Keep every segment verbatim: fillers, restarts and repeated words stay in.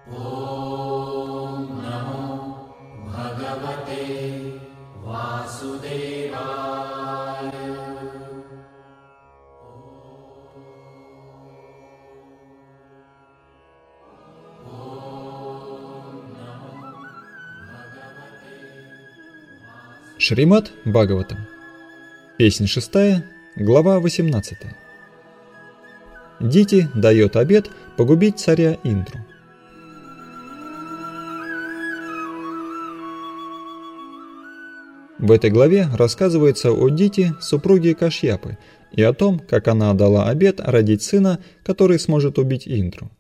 ॐ नमो भगवते वासुदेवाय। Шримад Бхагаватам. Песнь шестая, глава восемнадцатая. Дити дает обет погубить царя Индру. В этой главе рассказывается о Дити, супруге Кашьяпы, и о том, как она дала обет родить сына, который сможет убить Индру.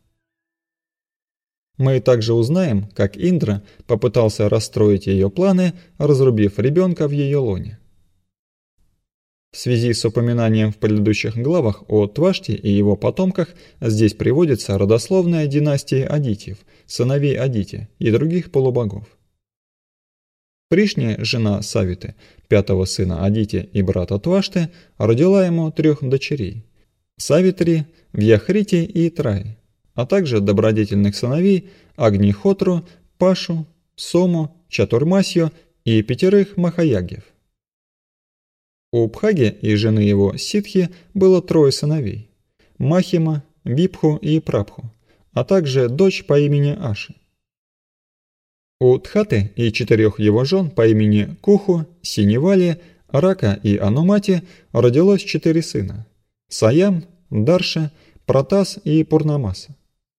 Мы также узнаем, как Индра попытался расстроить ее планы, разрубив ребенка в ее лоне. В связи с упоминанием в предыдущих главах о Твашти и его потомках здесь приводится родословная династии Адитьев, сыновей Адити и других полубогов. Пришни, жена Савиты, пятого сына Адити и брата Твашты, родила ему трех дочерей – Савитри, Вьяхрити и Траи, а также добродетельных сыновей Агнихотру, Пашу, Сому, Чатурмасью и пятерых Махаягьев. У Бхаги и жены его Ситхи было трое сыновей – Махима, Випху и Прабху, а также дочь по имени Аши. У Тхаты и четырех его жен по имени Куху, Синевали, Рака и Анумати родилось четыре сына – Саям, Дарша, Протас и Пурнамаса.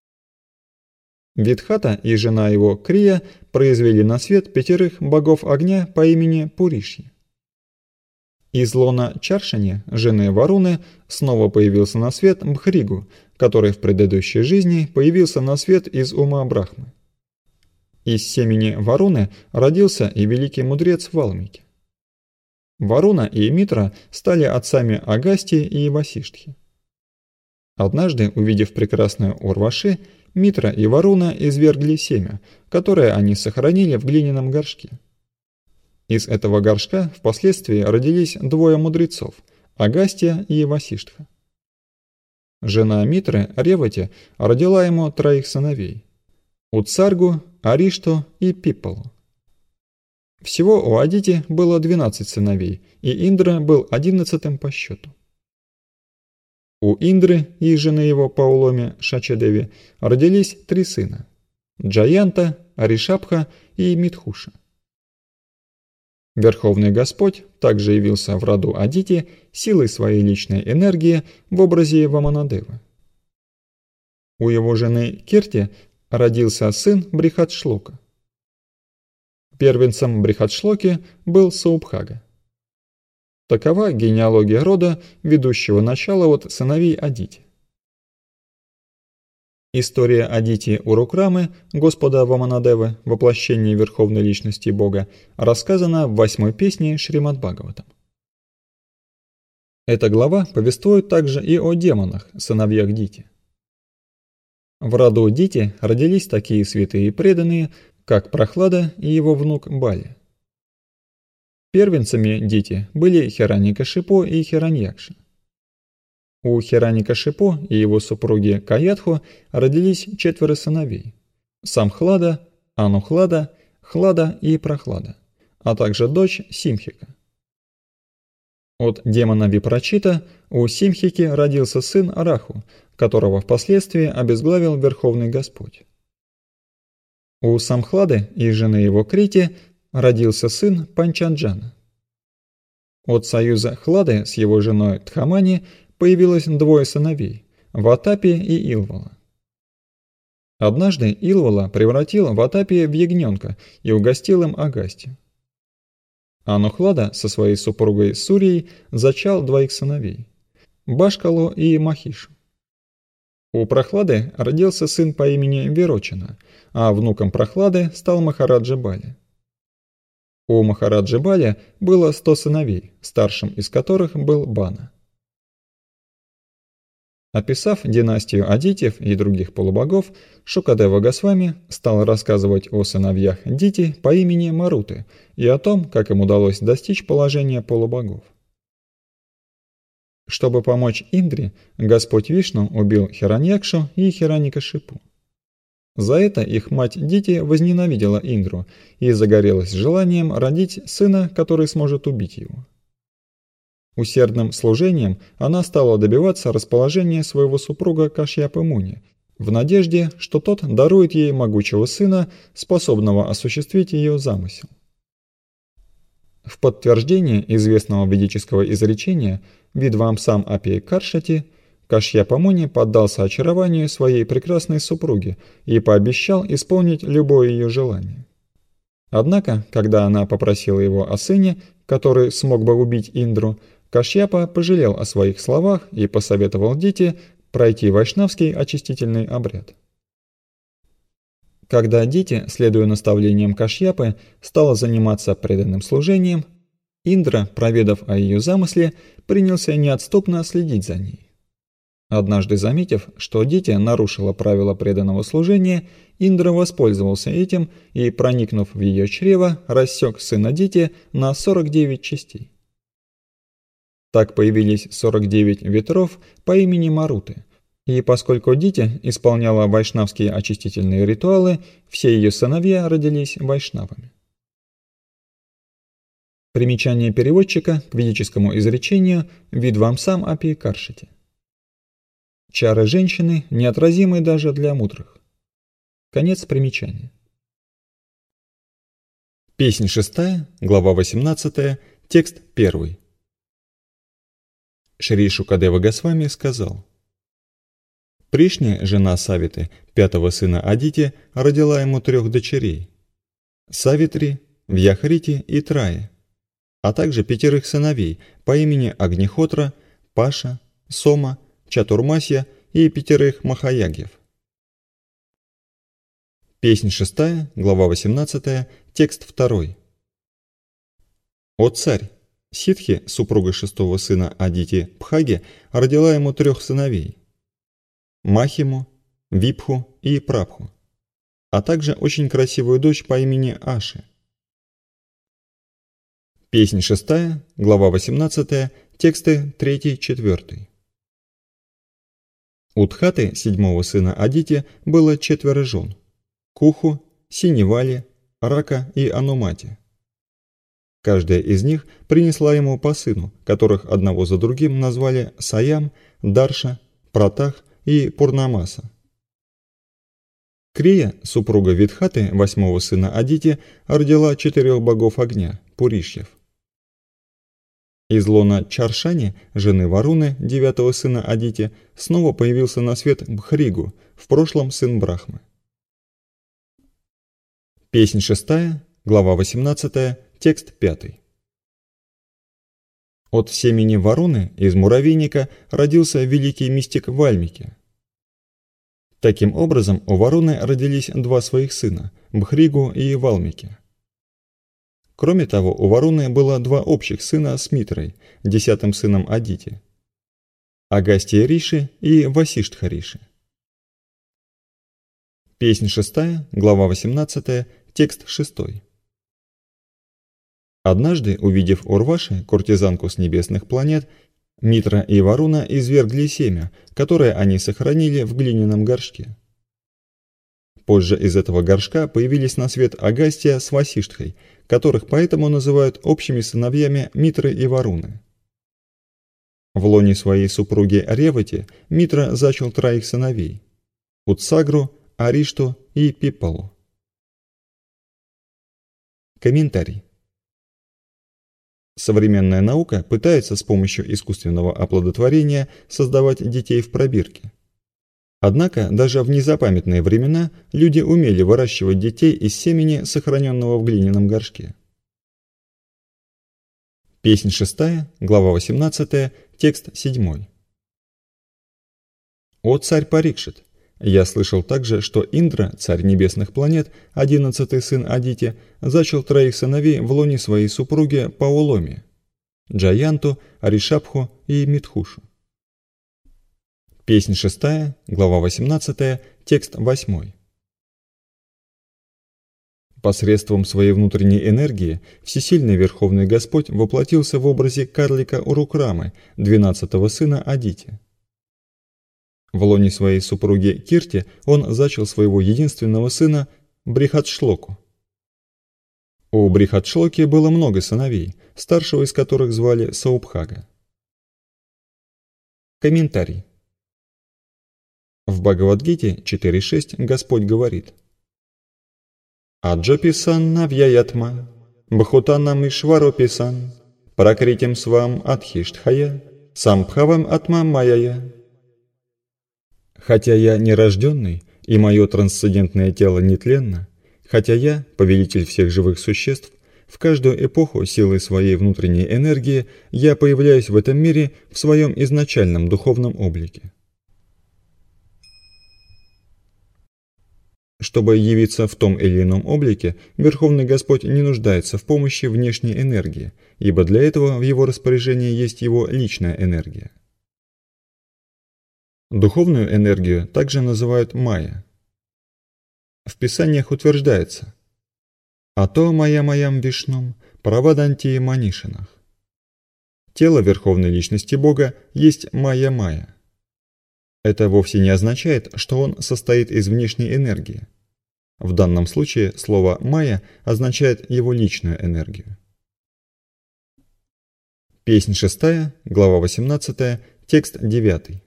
Видхата и жена его Крия произвели на свет пятерых богов огня по имени Пуришьи. Из лона Чаршани, жены Варуны, снова появился на свет Бхригу, который в предыдущей жизни появился на свет из ума Брахмы. Из семени Варуны родился и великий мудрец Валмики. Варуна и Митра стали отцами Агасти и Васиштхи. Однажды, увидев прекрасную Урваши, Митра и Варуна извергли семя, которое они сохранили в глиняном горшке. Из этого горшка впоследствии родились двое мудрецов – Агастья и Васиштха. Жена Митры, Ревати, родила ему троих сыновей – Утсаргу, Аришту и Пиппалу. Всего у Адити было двенадцать сыновей, и Индра был одиннадцатым по счету. У Индры и жены его по уломе Шачадеви родились три сына – Джаянта, Аришабха и Митхуша. Верховный Господь также явился в роду Адити силой своей личной энергии в образе Ваманадевы. У его жены Кирти родился сын Брихадшлока. Первенцем Брихадшлоки был Саубхага. Такова генеалогия рода, ведущего начало от сыновей Адити. История Адити Урукрамы, Господа Ваманадевы, воплощение Верховной Личности Бога, рассказана в восьмой песне Шримад Бхагаватам. Эта глава повествует также и о демонах, сыновьях Дити. В роду Дити родились такие святые и преданные, как Прохлада и его внук Бали. Первенцами Дити были Хираньякашипу и Хираньякша. У Хираньякашипу и его супруги Каядху родились четверо сыновей – Самхлада, Анухлада, Хлада и Прохлада, а также дочь Симхика. От демона Випрачита у Симхики родился сын Раху, которого впоследствии обезглавил Верховный Господь. У Самхлады и жены его Крити родился сын Панчаджана. От союза Хлады с его женой Тхамани появилось двое сыновей – Ватапи и Илвала. Однажды Илвала превратил Ватапи в ягненка и угостил им Агастью. Анухлада со своей супругой Сурьей зачал двоих сыновей – Башкалу и Махишу. У Прохлады родился сын по имени Верочина, а внуком Прохлады стал Махараджа Бали. У Махараджи Бали было сто сыновей, старшим из которых был Бана. Описав династию Адитьев и других полубогов, Шукадева Госвами стал рассказывать о сыновьях Дити по имени Маруты и о том, как им удалось достичь положения полубогов. Чтобы помочь Индре, Господь Вишну убил Хираньякшу и Хираньякашипу. За это их мать Дити возненавидела Индру и загорелась желанием родить сына, который сможет убить его. Усердным служением она стала добиваться расположения своего супруга Кашьяпы Муни, в надежде, что тот дарует ей могучего сына, способного осуществить ее замысел. В подтверждение известного ведического изречения «Видвамсам апи каршати» Кашьяпа Муни поддался очарованию своей прекрасной супруги и пообещал исполнить любое ее желание. Однако, когда она попросила его о сыне, который смог бы убить Индру, Кашьяпа пожалел о своих словах и посоветовал Дити пройти вайшнавский очистительный обряд. Когда Дити, следуя наставлениям Кашьяпы, стала заниматься преданным служением, Индра, проведав о ее замысле, принялся неотступно следить за ней. Однажды заметив, что Дити нарушила правила преданного служения, Индра воспользовался этим и, проникнув в ее чрево, рассек сына Дити на сорок девять частей. Так появились сорок девять ветров по имени Маруты, и поскольку Дити исполняла вайшнавские очистительные ритуалы, все ее сыновья родились вайшнавами. Примечание переводчика к ведическому изречению «Видвамсам апи каршати». Чары женщины неотразимы даже для мудрых. Конец примечания. Песнь шестая, глава восемнадцатая, текст первый. Шри Шукадева Госвами сказал: Пришня, жена Савиты, пятого сына Адити, родила ему трех дочерей – Савитри, Вьяхрити и Трая, а также пятерых сыновей по имени Агнихотра, Паша, Сома, Чатурмасья и пятерых Махаягьев. Песнь шестая, глава восемнадцатая, текст второй. О царь! Ситхи, супруга шестого сына Адити Пхаги, родила ему трех сыновей – Махиму, Випху и Прабху, а также очень красивую дочь по имени Аши. Песнь шестая, глава восемнадцатая, тексты третий-четвертый. У Тхаты, седьмого сына Адити, было четверо жен – Куху, Синевали, Рака и Анумати. Каждая из них принесла ему по сыну, которых одного за другим назвали Саям, Дарша, Пратах и Пурнамаса. Крия, супруга Видхаты, восьмого сына Адити, родила четырех богов огня, Пуришьев. Из лона Чаршани, жены Варуны, девятого сына Адити, снова появился на свет Бхригу, в прошлом сын Брахмы. Песнь шестая, глава восемнадцатая, текст пятый. От семени Варуны из муравейника родился великий мистик Вальмики. Таким образом, у Варуны родились два своих сына – Бхригу и Валмики. Кроме того, у Варуны было два общих сына с Митрой, десятым сыном Адити – Агастья Риши и Васиштха Риши. Песнь шестая, глава восемнадцатая, текст шестой. Однажды, увидев Урваши, куртизанку с небесных планет, Митра и Варуна извергли семя, которое они сохранили в глиняном горшке. Позже из этого горшка появились на свет Агастья с Васиштхой, которых поэтому называют общими сыновьями Митры и Варуны. В лоне своей супруги Ревати Митра зачал троих сыновей – Утсагру, Аришту и Пиппалу. Комментарий. Современная наука пытается с помощью искусственного оплодотворения создавать детей в пробирке. Однако даже в незапамятные времена люди умели выращивать детей из семени, сохраненного в глиняном горшке. Песнь шестая, глава восемнадцатая, текст седьмой. О царь Парикшит! Я слышал также, что Индра, царь небесных планет, одиннадцатый сын Адити, зачал троих сыновей в лоне своей супруги Пауломи – Джаянту, Аришабху и Митхушу. Песнь шестая, глава восемнадцатая, текст восьмой. Посредством своей внутренней энергии всесильный Верховный Господь воплотился в образе карлика Урукрамы, двенадцатого сына Адити. В лоне своей супруги Кирти он зачал своего единственного сына Брихатшлоку. У Брихатшлоки было много сыновей, старшего из которых звали Саубхага. Комментарий. В Бхагавад-гите четыре шесть Господь говорит: «Аджаписан навьяятма, бхутанам ишварописан, пракритим свам адхиштхая, самбхавам атма майая». Хотя я нерожденный, и мое трансцендентное тело нетленно, хотя я, повелитель всех живых существ, в каждую эпоху силой своей внутренней энергии я появляюсь в этом мире в своем изначальном духовном облике. Чтобы явиться в том или ином облике, Верховный Господь не нуждается в помощи внешней энергии, ибо для этого в его распоряжении есть его личная энергия. Духовную энергию также называют майя. В Писаниях утверждается: «Ато майя маям вишнум праваданти манишинах». Тело Верховной Личности Бога есть майя-майя. Это вовсе не означает, что он состоит из внешней энергии. В данном случае слово «майя» означает его личную энергию. Песнь шестая, глава восемнадцатая, текст девятый.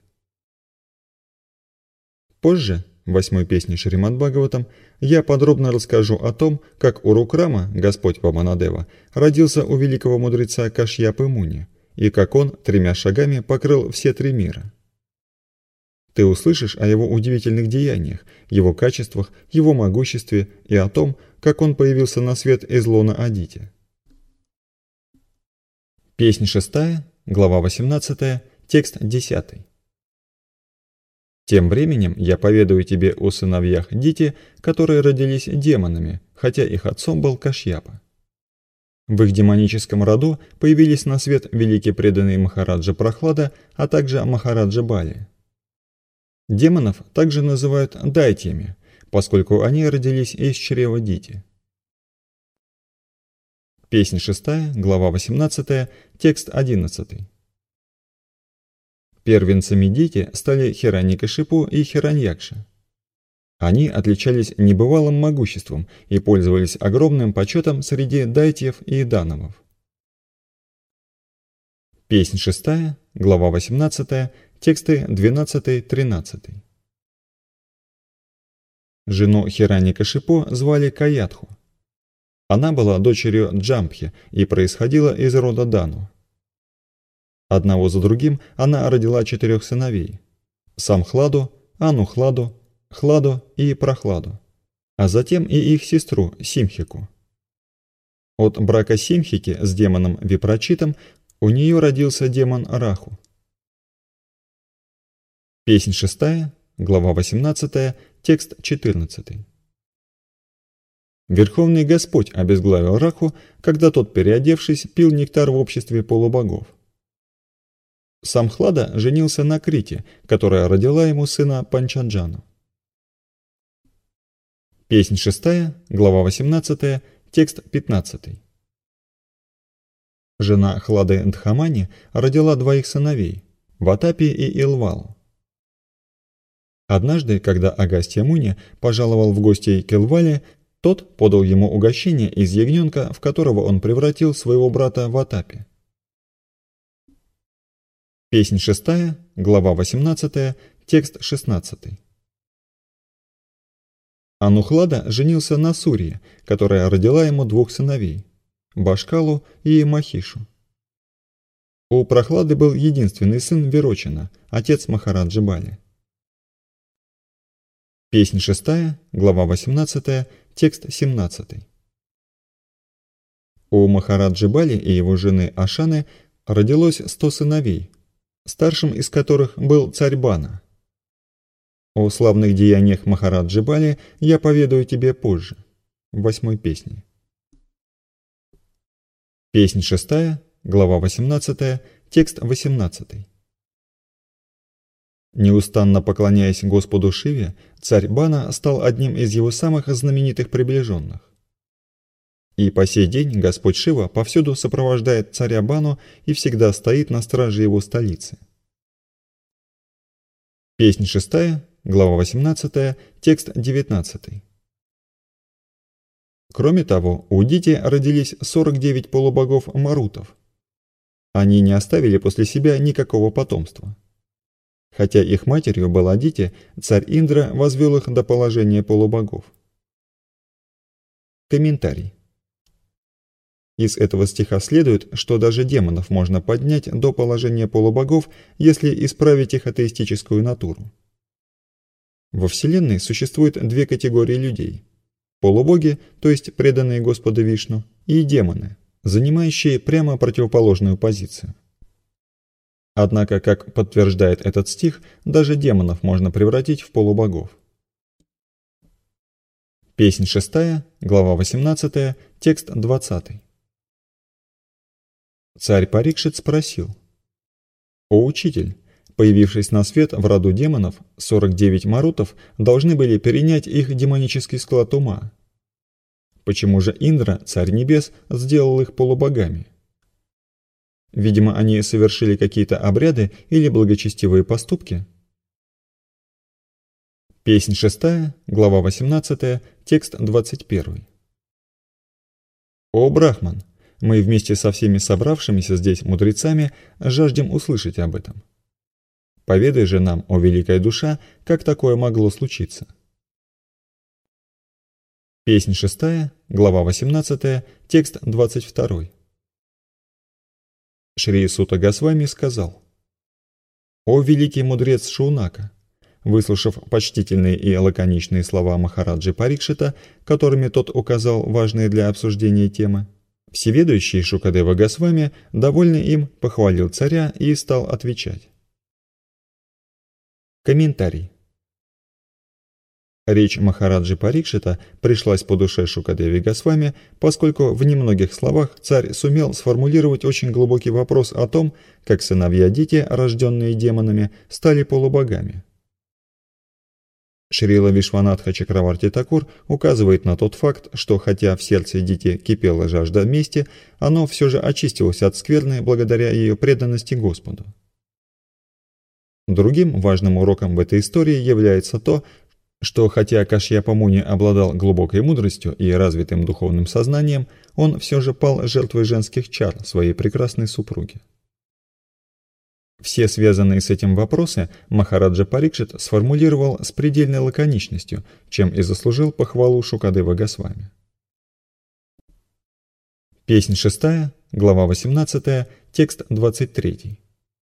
Позже, в восьмой песне Шримад-Бхагаватам, я подробно расскажу о том, как Урукрама, Господь Ваманадева, родился у великого мудреца Кашьяпы Муни, и как он тремя шагами покрыл все три мира. Ты услышишь о его удивительных деяниях, его качествах, его могуществе и о том, как он появился на свет из лона Адити. Песнь шестая, глава восемнадцатая, текст десятый. Тем временем я поведаю тебе о сыновьях Дити, которые родились демонами, хотя их отцом был Кашьяпа. В их демоническом роду появились на свет великий преданный Махараджа Прохлада, а также Махараджа Бали. Демонов также называют дайтьями, поскольку они родились из чрева Дити. Песнь шестая, глава восемнадцатая, текст одиннадцатый. Первенцами Дити стали Хираньякашипу и Хираньякша. Они отличались небывалым могуществом и пользовались огромным почетом среди дайтьев и дановов. Песнь шестая, глава восемнадцатая, тексты двенадцатый-тринадцатый. Жену Хираньякашипу звали Каятху. Она была дочерью Джамбхи и происходила из рода Дану. Одного за другим она родила четырех сыновей: Самхладу, Анухладу, Хладу и Прохладу, а затем и их сестру Симхику. От брака Симхики с демоном Випрачитом у нее родился демон Раху. Песнь шестая, глава восемнадцатая, текст четырнадцатый. Верховный Господь обезглавил Раху, когда тот, переодевшись, пил нектар в обществе полубогов. Самхлада женился на Крите, которая родила ему сына Панчаджану. Песнь шестая, глава восемнадцатая, текст пятнадцатый. Жена Хлады Дхамани родила двоих сыновей – Ватапи и Илвалу. Однажды, когда Агастья Муни пожаловал в гости к Илвале, тот подал ему угощение из ягненка, в которого он превратил своего брата Ватапи. Песнь шестая, глава восемнадцатая, текст шестнадцатый. Анухлада женился на Сурье, которая родила ему двух сыновей – Башкалу и Махишу. У Прохлады был единственный сын Вирочина, отец Махараджи Бали. Песнь шестая, глава восемнадцатая, текст семнадцатый. У Махараджи Бали и его жены Ашаны родилось сто сыновей, старшим из которых был царь Бана. О славных деяниях Махараджи Бали я поведаю тебе позже, в восьмой песне. Песнь шестая, глава восемнадцатая, текст восемнадцатый. Неустанно поклоняясь Господу Шиве, царь Бана стал одним из его самых знаменитых приближенных. И по сей день Господь Шива повсюду сопровождает царя Бану и всегда стоит на страже его столицы. Песнь шестая, глава восемнадцатая, текст девятнадцатый. Кроме того, у Дити родились сорок девять полубогов Марутов. Они не оставили после себя никакого потомства. Хотя их матерью была Дити, царь Индра возвел их до положения полубогов. Комментарий. Из этого стиха следует, что даже демонов можно поднять до положения полубогов, если исправить их атеистическую натуру. Во Вселенной существует две категории людей: полубоги, то есть преданные Господу Вишну, и демоны, занимающие прямо противоположную позицию. Однако, как подтверждает этот стих, даже демонов можно превратить в полубогов. Песнь шестая, глава восемнадцатая, текст двадцатый. Царь Парикшит спросил: «О учитель, появившись на свет в роду демонов, сорок девять марутов должны были перенять их демонический склад ума. Почему же Индра, царь небес, сделал их полубогами? Видимо, они совершили какие-то обряды или благочестивые поступки?» Песнь шестая, глава восемнадцатая, текст двадцать первый. «О Брахман, мы вместе со всеми собравшимися здесь мудрецами жаждем услышать об этом. Поведай же нам, о великая душа, как такое могло случиться». Песнь шестая, глава восемнадцатая, текст двадцать второй. Шри Сута Госвами сказал: «О великий мудрец Шаунака, выслушав почтительные и лаконичные слова Махараджи Парикшита, которыми тот указал важные для обсуждения темы, всеведущий Шукадева Госвами, довольный им, похвалил царя и стал отвечать». Комментарий. Речь Махараджи Парикшита пришлась по душе Шукадеве Госвами, поскольку в немногих словах царь сумел сформулировать очень глубокий вопрос о том, как сыновья Дити, рожденные демонами, стали полубогами. Шрила Вишванатха Чакраварти Такур указывает на тот факт, что хотя в сердце Дити кипела жажда мести, оно все же очистилось от скверны благодаря ее преданности Господу. Другим важным уроком в этой истории является то, что хотя Кашьяпа Муни обладал глубокой мудростью и развитым духовным сознанием, он все же пал жертвой женских чар своей прекрасной супруги. Все связанные с этим вопросы Махараджа Парикшит сформулировал с предельной лаконичностью, чем и заслужил похвалу Шукадева Госвами. Песнь шестая, глава восемнадцатая, текст двадцать третий.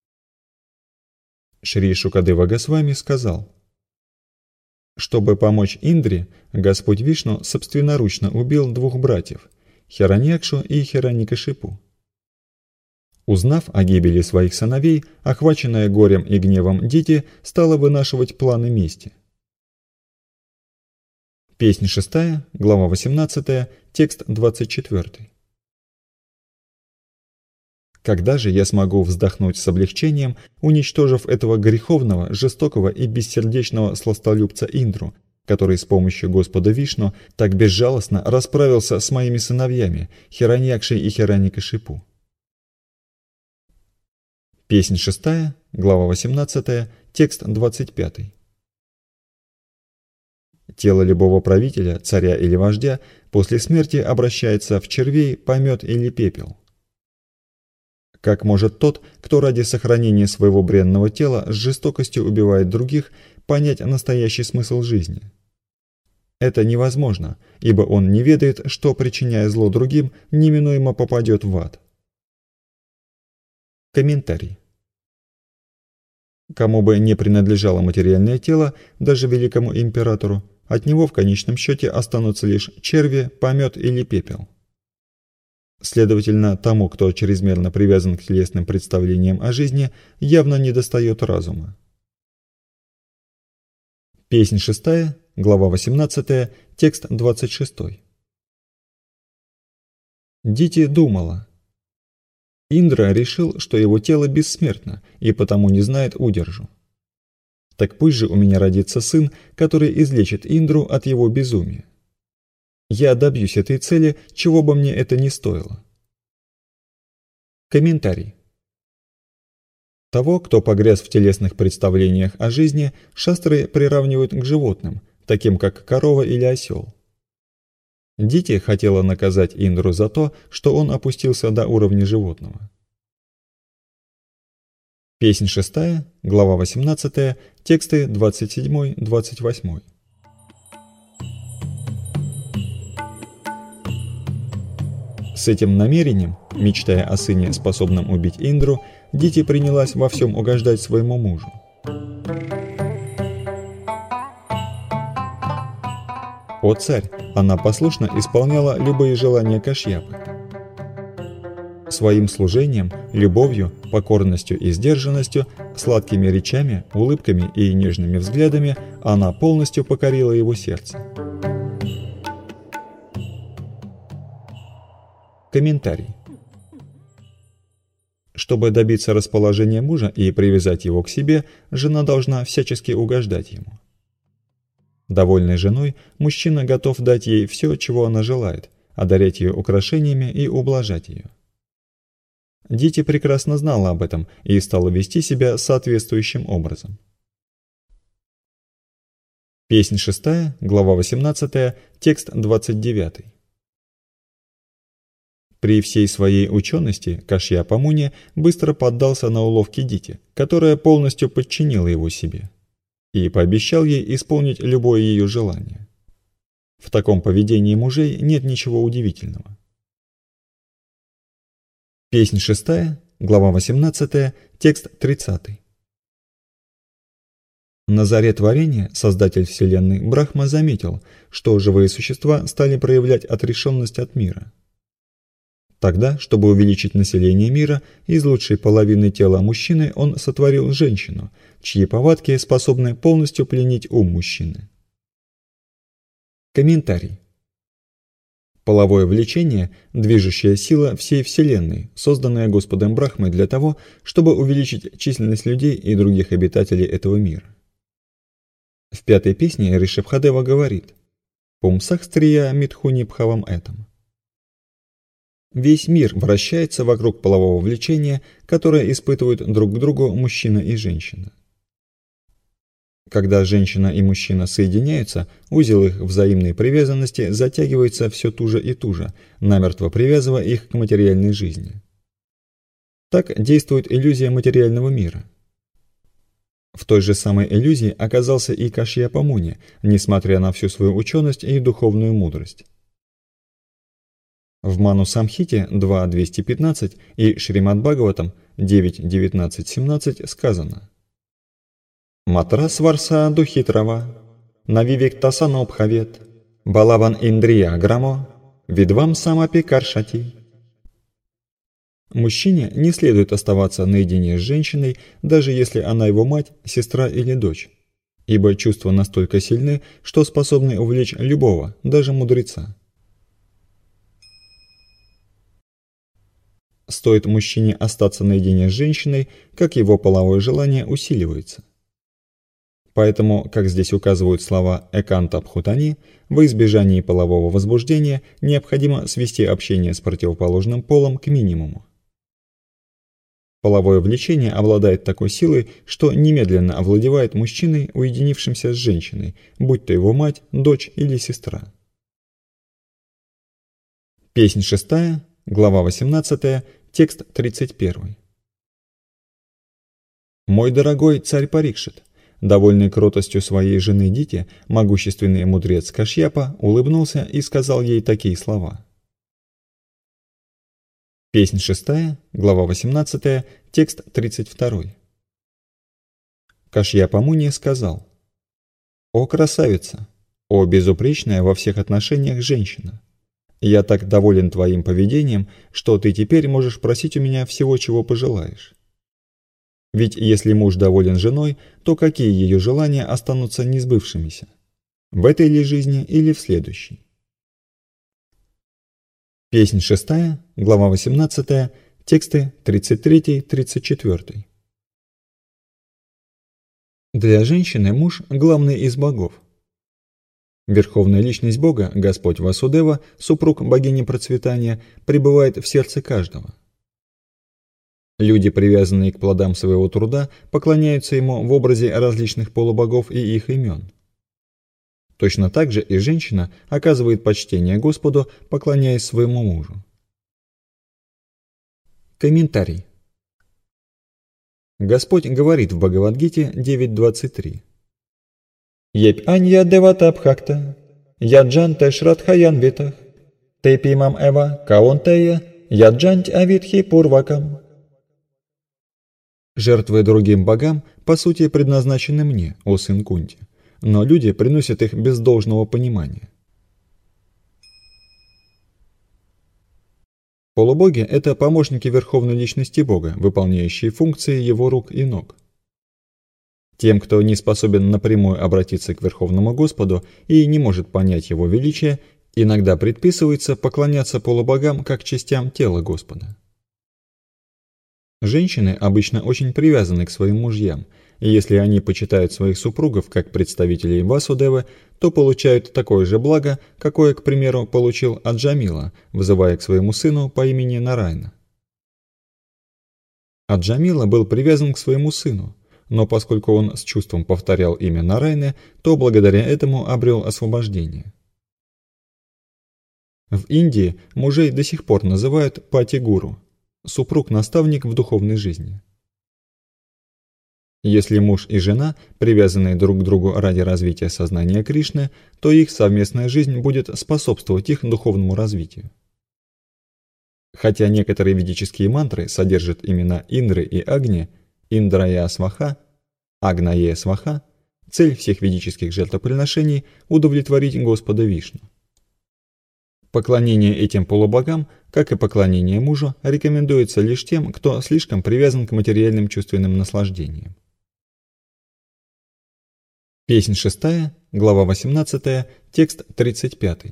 Шри Шукадева Госвами сказал: «Чтобы помочь Индре, Господь Вишну собственноручно убил двух братьев – Хираньякшу и Хираникашипу. Узнав о гибели своих сыновей, охваченная горем и гневом Дити стала вынашивать планы мести». Песнь шестая, глава восемнадцатая, текст двадцать четвёртый. «Когда же я смогу вздохнуть с облегчением, уничтожив этого греховного, жестокого и бессердечного сластолюбца Индру, который с помощью Господа Вишну так безжалостно расправился с моими сыновьями, Хираньякшей и Хираникашипу?» Песнь шестая, глава восемнадцатая, текст двадцать пятый. «Тело любого правителя, царя или вождя после смерти обращается в червей, помет или пепел. Как может тот, кто ради сохранения своего бренного тела с жестокостью убивает других, понять настоящий смысл жизни? Это невозможно, ибо он не ведает, что, причиняя зло другим, неминуемо попадет в ад». Комментарий. Кому бы не принадлежало материальное тело, даже великому императору, от него в конечном счете останутся лишь черви, помет или пепел. Следовательно, тому, кто чрезмерно привязан к телесным представлениям о жизни, явно недостает разума. Песнь шестая, глава восемнадцатая, текст двадцать шестой. Дити думала: Индра решил, что его тело бессмертно и потому не знает удержу. Так пусть же у меня родится сын, который излечит Индру от его безумия. Я добьюсь этой цели, чего бы мне это ни стоило. Комментарий. Того, кто погряз в телесных представлениях о жизни, шастры приравнивают к животным, таким как корова или осел. Дити хотела наказать Индру за то, что он опустился до уровня животного. Песнь шестая, глава восемнадцатая, тексты двадцать семь двадцать восемь. С этим намерением, мечтая о сыне, способном убить Индру, Дити принялась во всем угождать своему мужу. О царь, она послушно исполняла любые желания Кашьяпы. Своим служением, любовью, покорностью и сдержанностью, сладкими речами, улыбками и нежными взглядами она полностью покорила его сердце. Комментарий. Чтобы добиться расположения мужа и привязать его к себе, жена должна всячески угождать ему. Довольной женой, мужчина готов дать ей все, чего она желает, одарять ее украшениями и ублажать ее. Дити прекрасно знала об этом и стала вести себя соответствующим образом. Песнь шестая, глава восемнадцатая, текст двадцать девятый. При всей своей учености Кашьяпа Муни быстро поддался на уловки Дити, которая полностью подчинила его себе, и пообещал ей исполнить любое ее желание. В таком поведении мужей нет ничего удивительного. Песнь шестая, глава восемнадцатая, текст тридцатый. На заре творения Создатель Вселенной Брахма заметил, что живые существа стали проявлять отрешенность от мира. Тогда, чтобы увеличить население мира, из лучшей половины тела мужчины он сотворил женщину, чьи повадки способны полностью пленить ум мужчины. Комментарий. Половое влечение – движущая сила всей Вселенной, созданная Господом Брахмой для того, чтобы увеличить численность людей и других обитателей этого мира. В пятой песне Ришабхадева говорит «Пумсах стрия митхуни бхавам этам». Весь мир вращается вокруг полового влечения, которое испытывают друг к другу мужчина и женщина. Когда женщина и мужчина соединяются, узел их взаимной привязанности затягивается все туже и туже, намертво привязывая их к материальной жизни. Так действует иллюзия материального мира. В той же самой иллюзии оказался и Кашьяпа Муни, несмотря на всю свою ученость и духовную мудрость. В Ману Самхите два двести пятнадцать и Шримад Бхагаватам девять девятнадцать семнадцать сказано: Матра сварса духитрава, навивик тасанобхавет, балаван индрия грамо, видвам самапи каршати. Мужчине не следует оставаться наедине с женщиной, даже если она его мать, сестра или дочь, ибо чувства настолько сильны, что способны увлечь любого, даже мудреца. Стоит мужчине остаться наедине с женщиной, как его половое желание усиливается. Поэтому, как здесь указывают слова «эканта бхутани», во избежании полового возбуждения необходимо свести общение с противоположным полом к минимуму. Половое влечение обладает такой силой, что немедленно овладевает мужчиной, уединившимся с женщиной, будь то его мать, дочь или сестра. Песнь шестая, глава восемнадцатая, текст тридцать первый. Мой дорогой царь Парикшит, довольный кротостью своей жены Дити, могущественный мудрец Кашьяпа улыбнулся и сказал ей такие слова. Песнь шестая, глава восемнадцатая, текст тридцать второй. Кашьяпа Муни сказал: «О красавица, о безупречная во всех отношениях женщина! Я так доволен твоим поведением, что ты теперь можешь просить у меня всего, чего пожелаешь. Ведь если муж доволен женой, то какие ее желания останутся несбывшимися? В этой ли жизни или в следующей?» Песнь шестая, глава восемнадцатая, тексты тридцать три тридцать четыре. Для женщины муж – главный из богов. Верховная личность Бога, Господь Васудева, супруг богини процветания, пребывает в сердце каждого. Люди, привязанные к плодам своего труда, поклоняются ему в образе различных полубогов и их имен. Точно так же и женщина оказывает почтение Господу, поклоняясь своему мужу. Комментарий. Господь говорит в Бхагавад-гите девять двадцать три. «Епь анья девата бхакта, яджанте шрадхаян витах, тепимам эва каонтея, яджант авитхи пурвакам». Жертвы другим богам, по сути, предназначены мне, о сын Кунти, но люди приносят их без должного понимания. Полубоги – это помощники Верховной Личности Бога, выполняющие функции Его рук и ног. Тем, кто не способен напрямую обратиться к Верховному Господу и не может понять Его величие, иногда предписывается поклоняться полубогам как частям тела Господа. Женщины обычно очень привязаны к своим мужьям, и если они почитают своих супругов как представителей Васудевы, то получают такое же благо, какое, к примеру, получил Аджамила, вызывая к своему сыну по имени Нарайна. Аджамила был привязан к своему сыну, но поскольку он с чувством повторял имя Нарайны, то благодаря этому обрел освобождение. В Индии мужей до сих пор называют пати-гуру, супруг-наставник в духовной жизни. Если муж и жена, привязанные друг к другу ради развития сознания Кришны, то их совместная жизнь будет способствовать их духовному развитию. Хотя некоторые ведические мантры содержат имена Индры и Агни, Индрая Сваха, Агнае Сваха, цель всех ведических жертвоприношений – удовлетворить Господа Вишну. Поклонение этим полубогам, как и поклонение мужу, рекомендуется лишь тем, кто слишком привязан к материальным чувственным наслаждениям. Песнь шестая, глава восемнадцатая, текст тридцать пятый.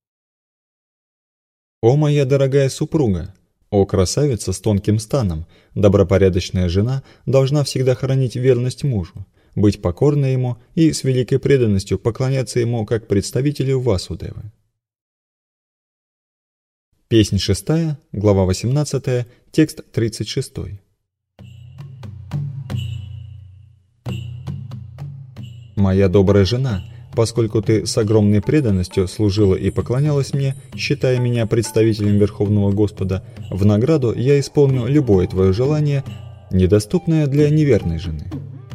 «О моя дорогая супруга, о красавица с тонким станом, добропорядочная жена должна всегда хранить верность мужу, быть покорной ему и с великой преданностью поклоняться ему как представителю Васудевы». Песнь шестая, глава восемнадцатая, текст тридцать шестой. «Моя добрая жена, поскольку ты с огромной преданностью служила и поклонялась мне, считая меня представителем Верховного Господа, в награду я исполню любое твое желание, недоступное для неверной жены».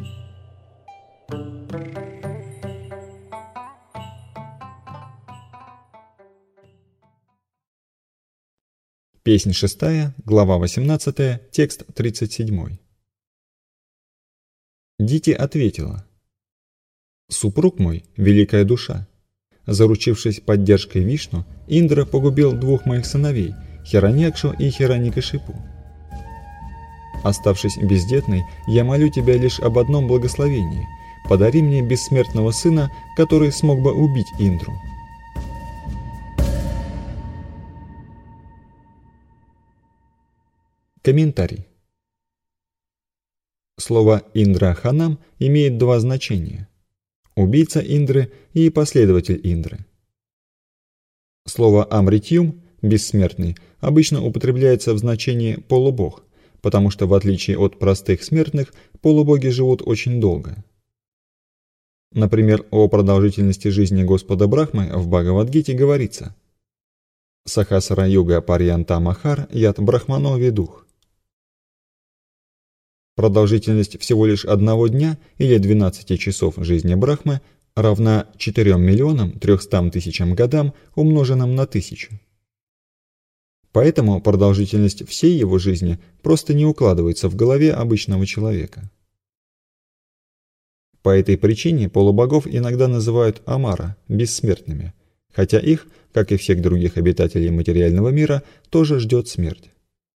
Песнь шестая, глава восемнадцатая, текст тридцать седьмой. Дити ответила: «Супруг мой – великая душа. Заручившись поддержкой Вишну, Индра погубил двух моих сыновей – Хираньякшу и Хираникашипу. Оставшись бездетной, я молю тебя лишь об одном благословении – подари мне бессмертного сына, который смог бы убить Индру». Комментарий. Слово «Индра-ханам» имеет два значения – убийца Индры и последователь Индры. Слово «амритьюм» – бессмертный обычно употребляется в значении «полубог», потому что в отличие от простых смертных, полубоги живут очень долго. Например, о продолжительности жизни Господа Брахмы в Бхагавад-гите говорится: «Сахасара-юга парьянта махар ят брахмано ведух». Продолжительность всего лишь одного дня или двенадцати часов жизни Брахмы равна четырем миллионам трёхстам тысячам годам, умноженным на тысячу. Поэтому продолжительность всей его жизни просто не укладывается в голове обычного человека. По этой причине полубогов иногда называют Амара, бессмертными, хотя их, как и всех других обитателей материального мира, тоже ждет смерть.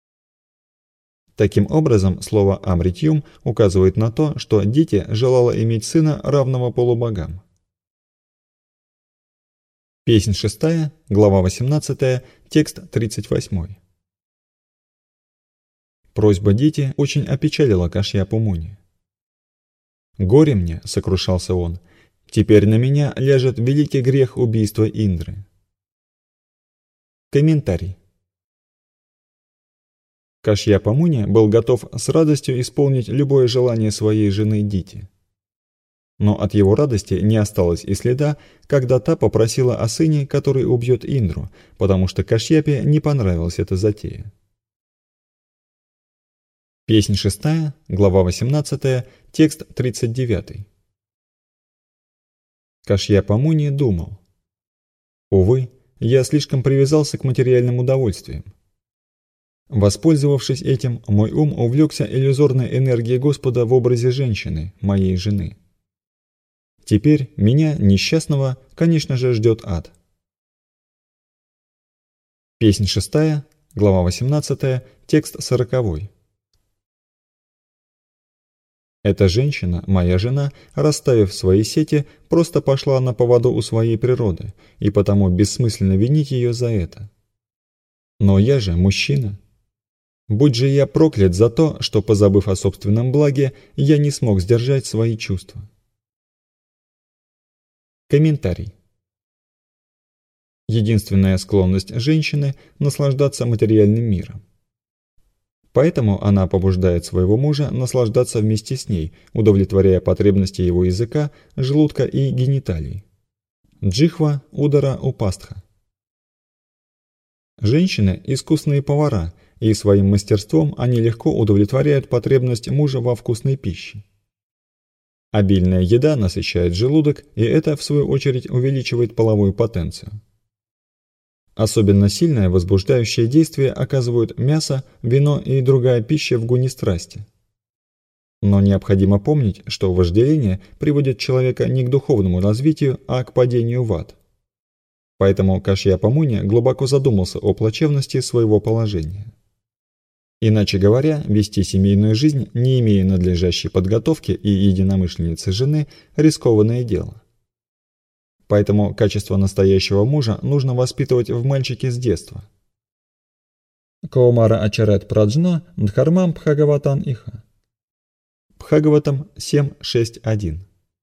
Таким образом, слово «амритьюм» указывает на то, что Дити желала иметь сына, равного полубогам. Песнь шестая, глава восемнадцатая, текст тридцать восьмой. Просьба Дити очень опечалила Кашьяпу Муни. «Горе мне», — сокрушался он, — «теперь на меня ляжет великий грех убийства Индры». Комментарий. Кашьяпа Муни был готов с радостью исполнить любое желание своей жены Дити. Но от его радости не осталось и следа, когда та попросила о сыне, который убьет Индру, потому что Кашьяпе не понравилась эта затея. Песнь шестая, глава восемнадцатая, текст тридцать девятый. Кашьяпа Муни думал: «Увы, я слишком привязался к материальным удовольствиям. Воспользовавшись этим, мой ум увлекся иллюзорной энергией Господа в образе женщины, моей жены. Теперь меня, несчастного, конечно же, ждет ад». Песнь шестая, глава восемнадцатая, текст сороковой. Эта женщина, моя жена, расставив свои сети, просто пошла на поводу у своей природы, и потому бессмысленно винить ее за это. Но я же мужчина. Будь же я проклят за то, что, позабыв о собственном благе, я не смог сдержать свои чувства. Комментарий. Единственная склонность женщины – наслаждаться материальным миром. Поэтому она побуждает своего мужа наслаждаться вместе с ней, удовлетворяя потребности его языка, желудка и гениталий. Джихва, удара, упастха. Женщины – искусные повара, и своим мастерством они легко удовлетворяют потребность мужа во вкусной пище. Обильная еда насыщает желудок, и это, в свою очередь, увеличивает половую потенцию. Особенно сильное возбуждающее действие оказывают мясо, вино и другая пища в гуне страсти. Но необходимо помнить, что вожделение приводит человека не к духовному развитию, а к падению в ад. Поэтому Кашьяпа Муни глубоко задумался о плачевности своего положения. Иначе говоря, вести семейную жизнь, не имея надлежащей подготовки и единомышленницы жены, рискованное дело. Поэтому качество настоящего мужа нужно воспитывать в мальчике с детства. Каумара Ачарат Праджна Дхармам Бхагаватан Иха. Бхагаватам семь шесть один.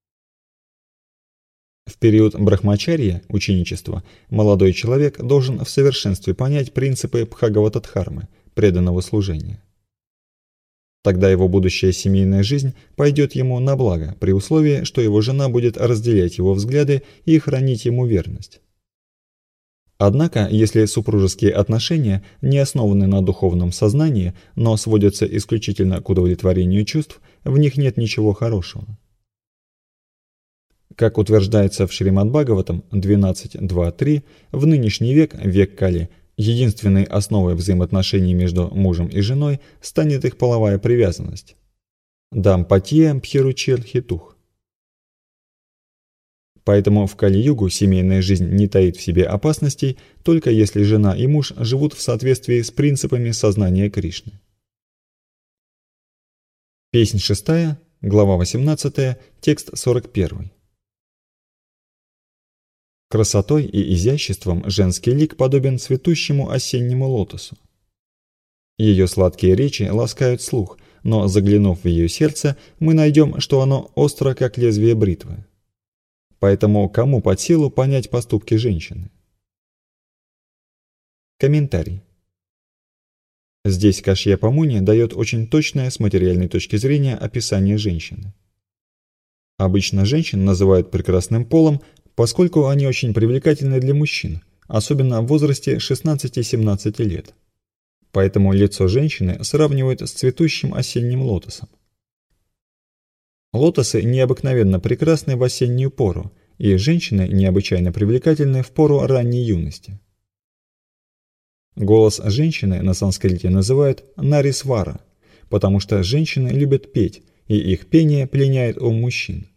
В период брахмачарья, ученичества, молодой человек должен в совершенстве понять принципы Бхагаватадхармы, преданного служения. Тогда его будущая семейная жизнь пойдет ему на благо, при условии, что его жена будет разделять его взгляды и хранить ему верность. Однако, если супружеские отношения не основаны на духовном сознании, но сводятся исключительно к удовлетворению чувств, в них нет ничего хорошего. Как утверждается в Шримад-Бхагаватам двенадцать два три, в нынешний век, век Кали, единственной основой взаимоотношений между мужем и женой станет их половая привязанность. Дампатья пхиручир хитух. Поэтому в Кали-югу семейная жизнь не таит в себе опасностей, только если жена и муж живут в соответствии с принципами сознания Кришны. Песнь шестая, глава восемнадцатая, текст сорок первый. Красотой и изяществом женский лик подобен цветущему осеннему лотосу. Ее сладкие речи ласкают слух, но, заглянув в ее сердце, мы найдем, что оно остро, как лезвие бритвы. Поэтому кому под силу понять поступки женщины? Комментарий. Здесь Кашьяпа Муни дает очень точное с материальной точки зрения описание женщины. Обычно женщин называют прекрасным полом, поскольку они очень привлекательны для мужчин, особенно в возрасте шестнадцати-семнадцати лет. Поэтому лицо женщины сравнивают с цветущим осенним лотосом. Лотосы необыкновенно прекрасны в осеннюю пору, и женщины необычайно привлекательны в пору ранней юности. Голос женщины на санскрите называют нарисвара, потому что женщины любят петь, и их пение пленяет ум мужчин.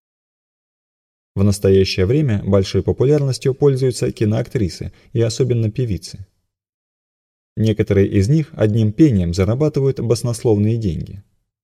В настоящее время большой популярностью пользуются киноактрисы и особенно певицы. Некоторые из них одним пением зарабатывают баснословные деньги.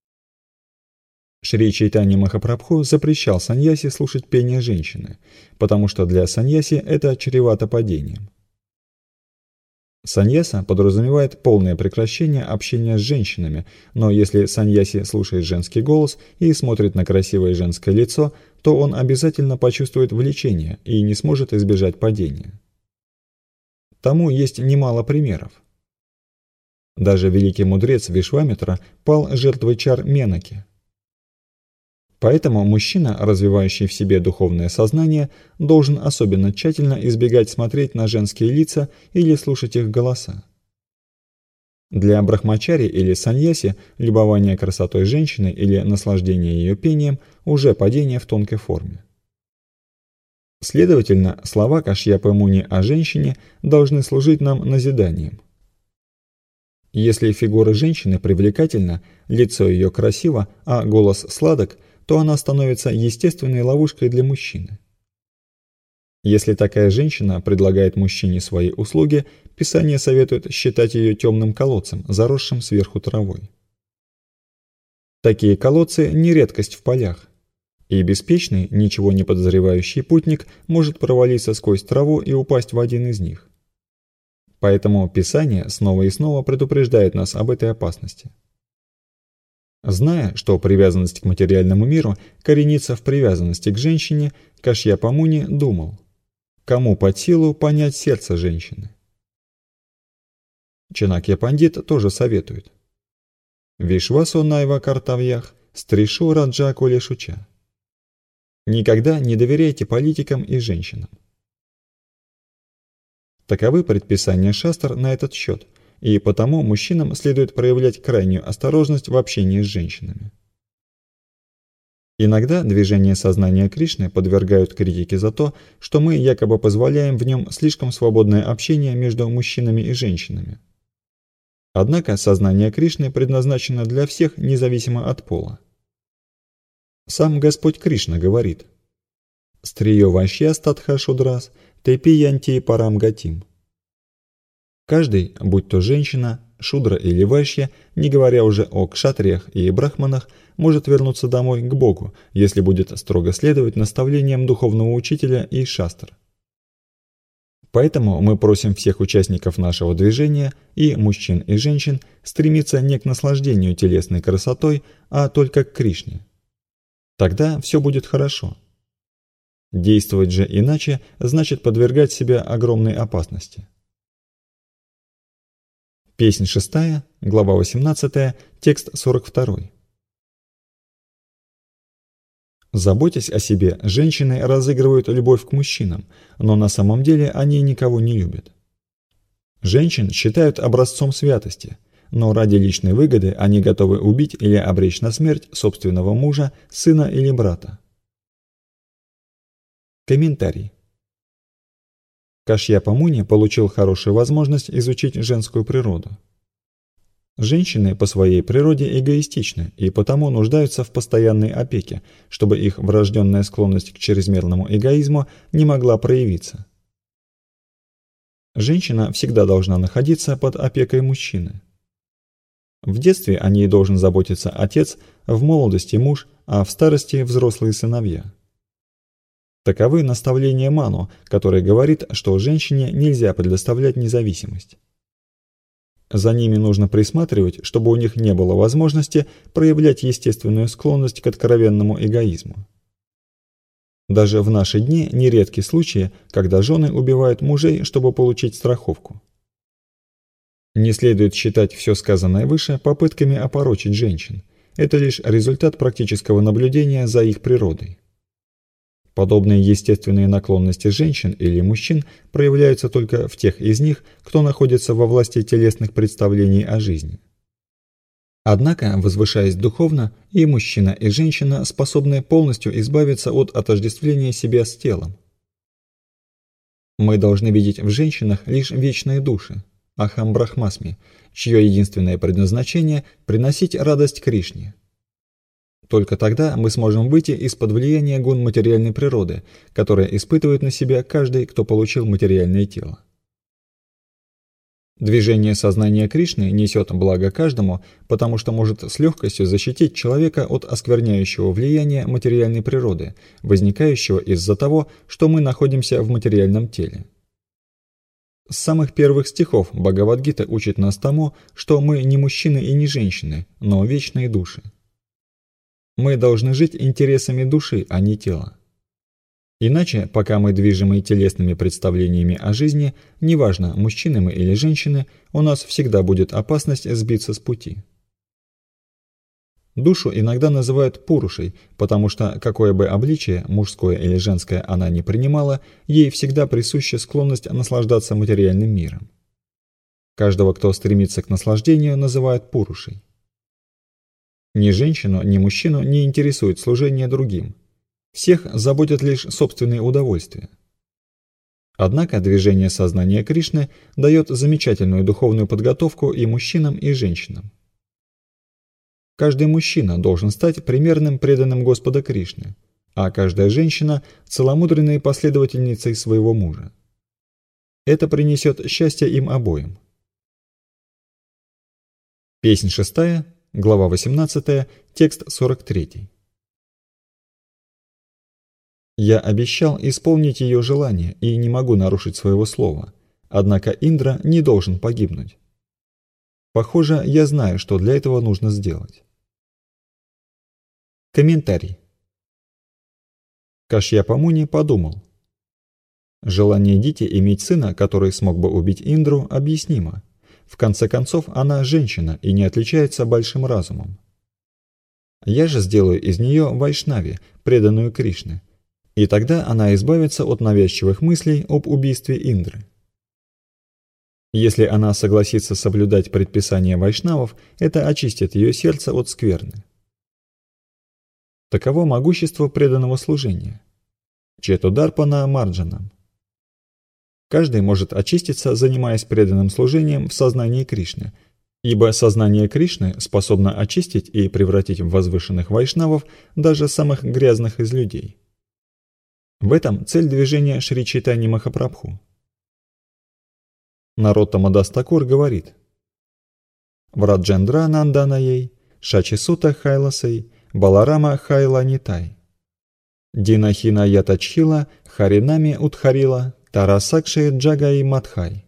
Шри Чайтанья Махапрабху запрещал саньяси слушать пение женщины, потому что для саньяси это чревато падением. Саньяса подразумевает полное прекращение общения с женщинами, но если саньяси слушает женский голос и смотрит на красивое женское лицо, то он обязательно почувствует влечение и не сможет избежать падения. Тому есть немало примеров. Даже великий мудрец Вишвамитра пал жертвой чар Менаки. Поэтому мужчина, развивающий в себе духовное сознание, должен особенно тщательно избегать смотреть на женские лица или слушать их голоса. Для брахмачари или саньяси любование красотой женщины или наслаждение ее пением уже падение в тонкой форме. Следовательно, слова Кашьяпы Муни о женщине должны служить нам назиданием. Если фигура женщины привлекательна, лицо ее красиво, а голос сладок, то она становится естественной ловушкой для мужчины. Если такая женщина предлагает мужчине свои услуги, Писание советует считать ее темным колодцем, заросшим сверху травой. Такие колодцы не редкость в полях, и беспечный, ничего не подозревающий путник может провалиться сквозь траву и упасть в один из них. Поэтому Писание снова и снова предупреждает нас об этой опасности. Зная, что привязанность к материальному миру коренится в привязанности к женщине, Кашьяпа Муни думал: кому под силу понять сердце женщины? Чанакья Пандит тоже советует: Вишвасу найва картавьях, стришу раджа колешуча. Никогда не доверяйте политикам и женщинам. Таковы предписания шастр на этот счет, и потому мужчинам следует проявлять крайнюю осторожность в общении с женщинами. Иногда движения сознания Кришны подвергают критике за то, что мы якобы позволяем в нем слишком свободное общение между мужчинами и женщинами. Однако сознание Кришны предназначено для всех независимо от пола. Сам Господь Кришна говорит: «Стриё вашья статха шудрас, тепи янти парам гатим». Каждый, будь то женщина, шудра или вайшья, не говоря уже о кшатриях и брахманах, может вернуться домой к Богу, если будет строго следовать наставлениям духовного учителя и шастр. Поэтому мы просим всех участников нашего движения, и мужчин, и женщин, стремиться не к наслаждению телесной красотой, а только к Кришне. Тогда все будет хорошо. Действовать же иначе значит подвергать себя огромной опасности. Песнь шестая, глава восемнадцатая, текст сорок второй. Заботясь о себе, женщины разыгрывают любовь к мужчинам, но на самом деле они никого не любят. Женщин считают образцом святости, но ради личной выгоды они готовы убить или обречь на смерть собственного мужа, сына или брата. Комментарий. Кашьяпа Муни получил хорошую возможность изучить женскую природу. Женщины по своей природе эгоистичны и потому нуждаются в постоянной опеке, чтобы их врожденная склонность к чрезмерному эгоизму не могла проявиться. Женщина всегда должна находиться под опекой мужчины. В детстве о ней должен заботиться отец, в молодости муж, а в старости взрослые сыновья. Таковы наставления Ману, который говорит, что женщине нельзя предоставлять независимость. За ними нужно присматривать, чтобы у них не было возможности проявлять естественную склонность к откровенному эгоизму. Даже в наши дни нередки случаи, когда жены убивают мужей, чтобы получить страховку. Не следует считать все сказанное выше попытками опорочить женщин. Это лишь результат практического наблюдения за их природой. Подобные естественные наклонности женщин или мужчин проявляются только в тех из них, кто находится во власти телесных представлений о жизни. Однако, возвышаясь духовно, и мужчина, и женщина способны полностью избавиться от отождествления себя с телом. Мы должны видеть в женщинах лишь вечные души, Ахам Брахмасми, чье единственное предназначение – приносить радость Кришне. Только тогда мы сможем выйти из-под влияния гун материальной природы, которая испытывает на себя каждый, кто получил материальное тело. Движение сознания Кришны несет благо каждому, потому что может с легкостью защитить человека от оскверняющего влияния материальной природы, возникающего из-за того, что мы находимся в материальном теле. С самых первых стихов Бхагавад-гита учит нас тому, что мы не мужчины и не женщины, но вечные души. Мы должны жить интересами души, а не тела. Иначе, пока мы движимы телесными представлениями о жизни, неважно, мужчины мы или женщины, у нас всегда будет опасность сбиться с пути. Душу иногда называют пурушей, потому что, какое бы обличие, мужское или женское, она не принимала, ей всегда присуща склонность наслаждаться материальным миром. Каждого, кто стремится к наслаждению, называют пурушей. Ни женщину, ни мужчину не интересует служение другим. Всех заботят лишь собственные удовольствия. Однако движение сознания Кришны дает замечательную духовную подготовку и мужчинам, и женщинам. Каждый мужчина должен стать примерным преданным Господа Кришны, а каждая женщина – целомудренной последовательницей своего мужа. Это принесет счастье им обоим. Песнь шестая, глава восемнадцатая, текст сорок третий. Я обещал исполнить ее желание и не могу нарушить своего слова, однако Индра не должен погибнуть. Похоже, я знаю, что для этого нужно сделать. Комментарий. Кашьяпа Муни подумал. Желание Дити иметь сына, который смог бы убить Индру, объяснимо. В конце концов, она женщина и не отличается большим разумом. Я же сделаю из нее вайшнави, преданную Кришне, и тогда она избавится от навязчивых мыслей об убийстве Индры. Если она согласится соблюдать предписания вайшнавов, это очистит ее сердце от скверны. Таково могущество преданного служения. Четударпана Марджанам. Каждый может очиститься, занимаясь преданным служением в сознании Кришны, ибо сознание Кришны способно очистить и превратить в возвышенных вайшнавов даже самых грязных из людей. В этом цель движения Шри Чайтаньи Махапрабху. Нароттама Дас Такур говорит: Враджендра Нанданаей, Шачисута Хайласей, Баларама Хайланитай, Динахина Ятачхила, Харинами Утхарила, Тарасакши Джагаи Мадхай.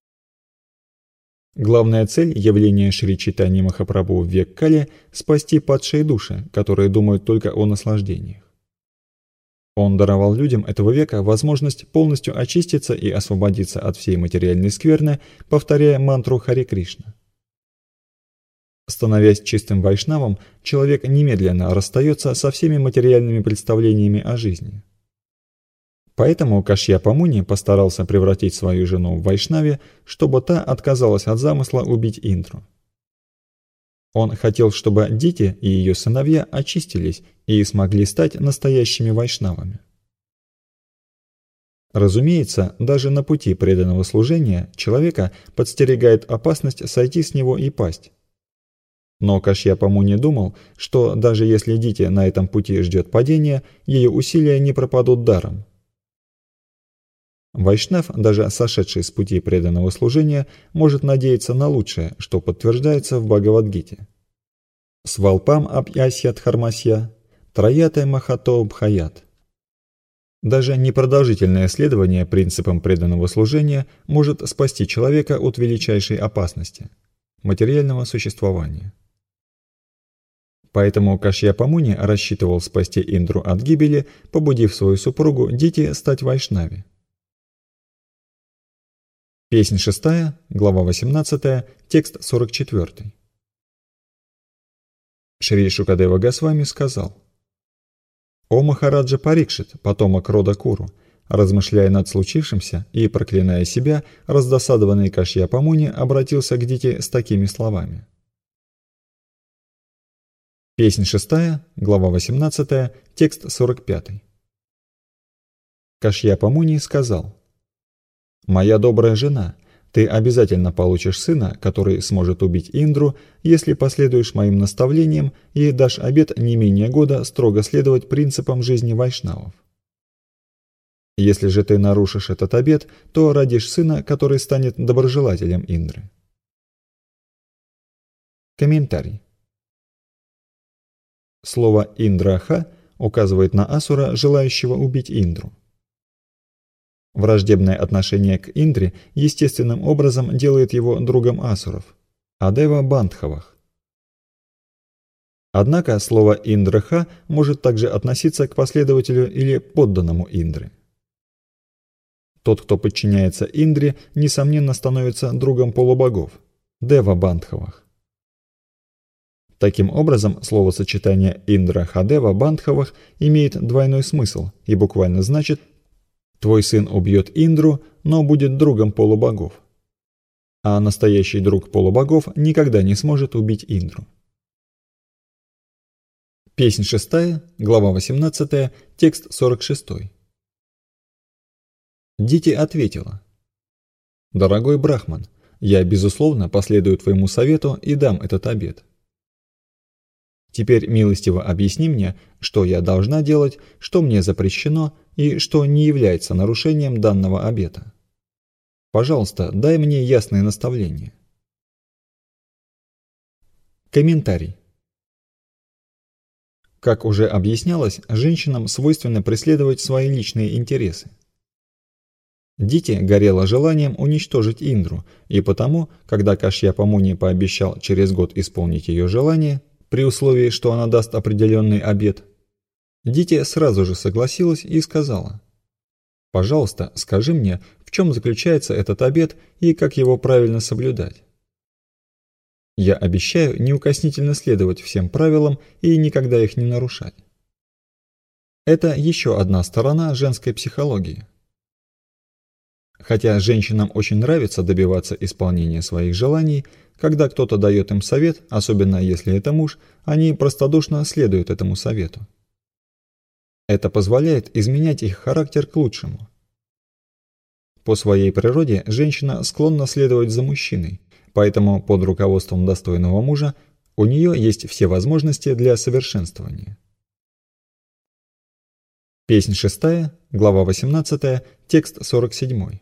Главная цель явления Шри Чайтаньи Махапрабху в век Кали – спасти падшие души, которые думают только о наслаждениях. Он даровал людям этого века возможность полностью очиститься и освободиться от всей материальной скверны, повторяя мантру Харе Кришна. Становясь чистым вайшнавом, человек немедленно расстается со всеми материальными представлениями о жизни. Поэтому Кашьяпа Муни постарался превратить свою жену в вайшнаве, чтобы та отказалась от замысла убить Индру. Он хотел, чтобы Дити и ее сыновья очистились и смогли стать настоящими вайшнавами. Разумеется, даже на пути преданного служения человека подстерегает опасность сойти с него и пасть. Но Кашьяпа Муни думал, что даже если Дити на этом пути ждет падения, ее усилия не пропадут даром. Вайшнав, даже сошедший с пути преданного служения, может надеяться на лучшее, что подтверждается в Бхагавад-гите. Свалпам абьясьят хармасья, траяте махато бхаят. Даже непродолжительное следование принципам преданного служения может спасти человека от величайшей опасности – материального существования. Поэтому Кашьяпа Муни рассчитывал спасти Индру от гибели, побудив свою супругу Дити стать вайшнави. Песнь шестая, глава восемнадцатая, текст сорок четвёртый. Шри Шукадева Госвами сказал: «О Махараджа Парикшит, потомок рода Куру, размышляя над случившимся и проклиная себя, раздосадованный Кашьяпа Муни обратился к Дити с такими словами». Песнь шестая, глава восемнадцатая, текст сорок пятый. Кашьяпа Муни сказал: «Моя добрая жена, ты обязательно получишь сына, который сможет убить Индру, если последуешь моим наставлениям и дашь обет не менее года строго следовать принципам жизни вайшнавов. Если же ты нарушишь этот обет, то родишь сына, который станет доброжелателем Индры». Комментарий. Слово «Индраха» указывает на асура, желающего убить Индру. Враждебное отношение к Индре естественным образом делает его другом асуров, Адева Бандхавах. Однако слово «индраха» может также относиться к последователю или подданному Индры. Тот, кто подчиняется Индре, несомненно становится другом полубогов – Дева-Бандхавах. Таким образом, словосочетание Индра-Хадева-Бандхавах имеет двойной смысл и буквально значит «твой сын убьет Индру, но будет другом полубогов». А настоящий друг полубогов никогда не сможет убить Индру. Песнь шестая, глава восемнадцатая, текст сорок шестой. Дити ответила: «Дорогой Брахман, я, безусловно, последую твоему совету и дам этот обет. Теперь милостиво объясни мне, что я должна делать, что мне запрещено и что не является нарушением данного обета. Пожалуйста, дай мне ясные наставления». Комментарий. Как уже объяснялось, женщинам свойственно преследовать свои личные интересы. Дити горела желанием уничтожить Индру, и потому, когда Кашьяпа Муни пообещал через год исполнить ее желание, при условии, что она даст определенный обет, Дити сразу же согласилась и сказала: «Пожалуйста, скажи мне, в чем заключается этот обет и как его правильно соблюдать. Я обещаю неукоснительно следовать всем правилам и никогда их не нарушать». Это еще одна сторона женской психологии. Хотя женщинам очень нравится добиваться исполнения своих желаний, когда кто-то дает им совет, особенно если это муж, они простодушно следуют этому совету. Это позволяет изменять их характер к лучшему. По своей природе женщина склонна следовать за мужчиной, поэтому под руководством достойного мужа у нее есть все возможности для совершенствования. Песнь шестая, глава восемнадцатая, текст сорок седьмой.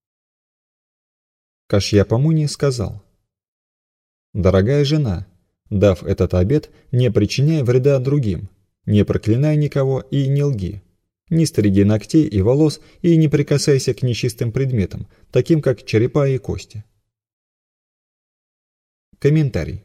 Кашьяпа Муни сказал: «Дорогая жена, дав этот обет, не причиняй вреда другим, не проклинай никого и не лги, не стриги ногтей и волос и не прикасайся к нечистым предметам, таким как черепа и кости». Комментарий.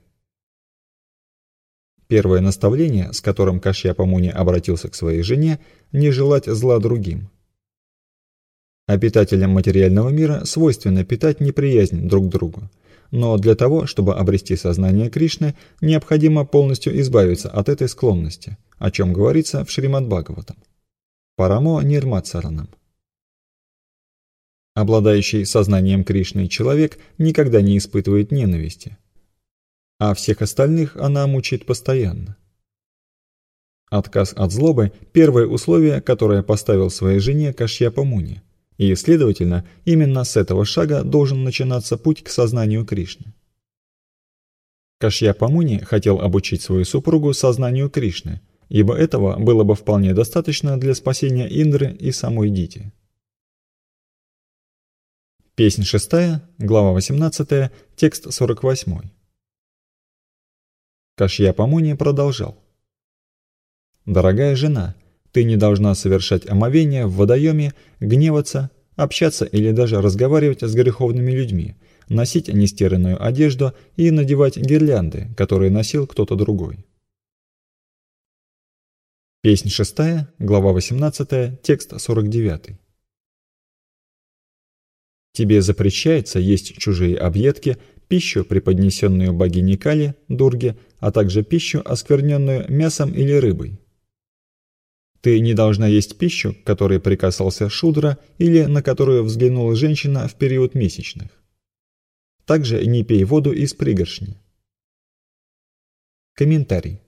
Первое наставление, с которым Кашьяпа Муни обратился к своей жене, не желать зла другим. Обитателям материального мира свойственно питать неприязнь друг к другу, но для того, чтобы обрести сознание Кришны, необходимо полностью избавиться от этой склонности, о чем говорится в Шримад-Бхагаватам. Парамо нирматсаранам. Обладающий сознанием Кришны человек никогда не испытывает ненависти, а всех остальных она мучает постоянно. Отказ от злобы – первое условие, которое поставил своей жене Кашьяпа Муни, и, следовательно, именно с этого шага должен начинаться путь к сознанию Кришны. Кашьяпа Муни хотел обучить свою супругу сознанию Кришны, ибо этого было бы вполне достаточно для спасения Индры и самой Дити. Песнь шестая, глава восемнадцатая, текст сорок восьмой. Кашьяпа Муни продолжал: «Дорогая жена, ты не должна совершать омовение в водоеме, гневаться, общаться или даже разговаривать с греховными людьми, носить нестиранную одежду и надевать гирлянды, которые носил кто-то другой». Песнь шестая, глава восемнадцатая, текст сорок девятый. Тебе запрещается есть чужие объедки, пищу, преподнесенную богине Кали, Дурге, а также пищу, оскверненную мясом или рыбой. Ты не должна есть пищу, к которой прикасался шудра или на которую взглянула женщина в период месячных. Также не пей воду из пригоршни. Комментарий.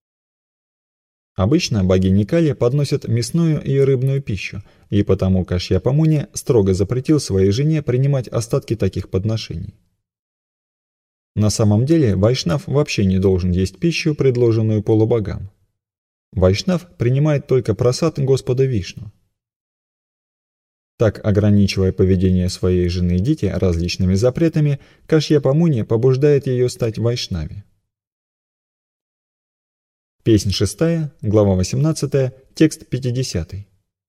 Обычно богини Кали подносят мясную и рыбную пищу, и потому Кашьяпа Муни строго запретил своей жене принимать остатки таких подношений. На самом деле вайшнав вообще не должен есть пищу, предложенную полубогам. Вайшнав принимает только прасад Господа Вишну. Так, ограничивая поведение своей жены Дити различными запретами, Кашьяпа Муни побуждает ее стать вайшнави. Песнь шестая, глава восемнадцатая, текст пятидесятый.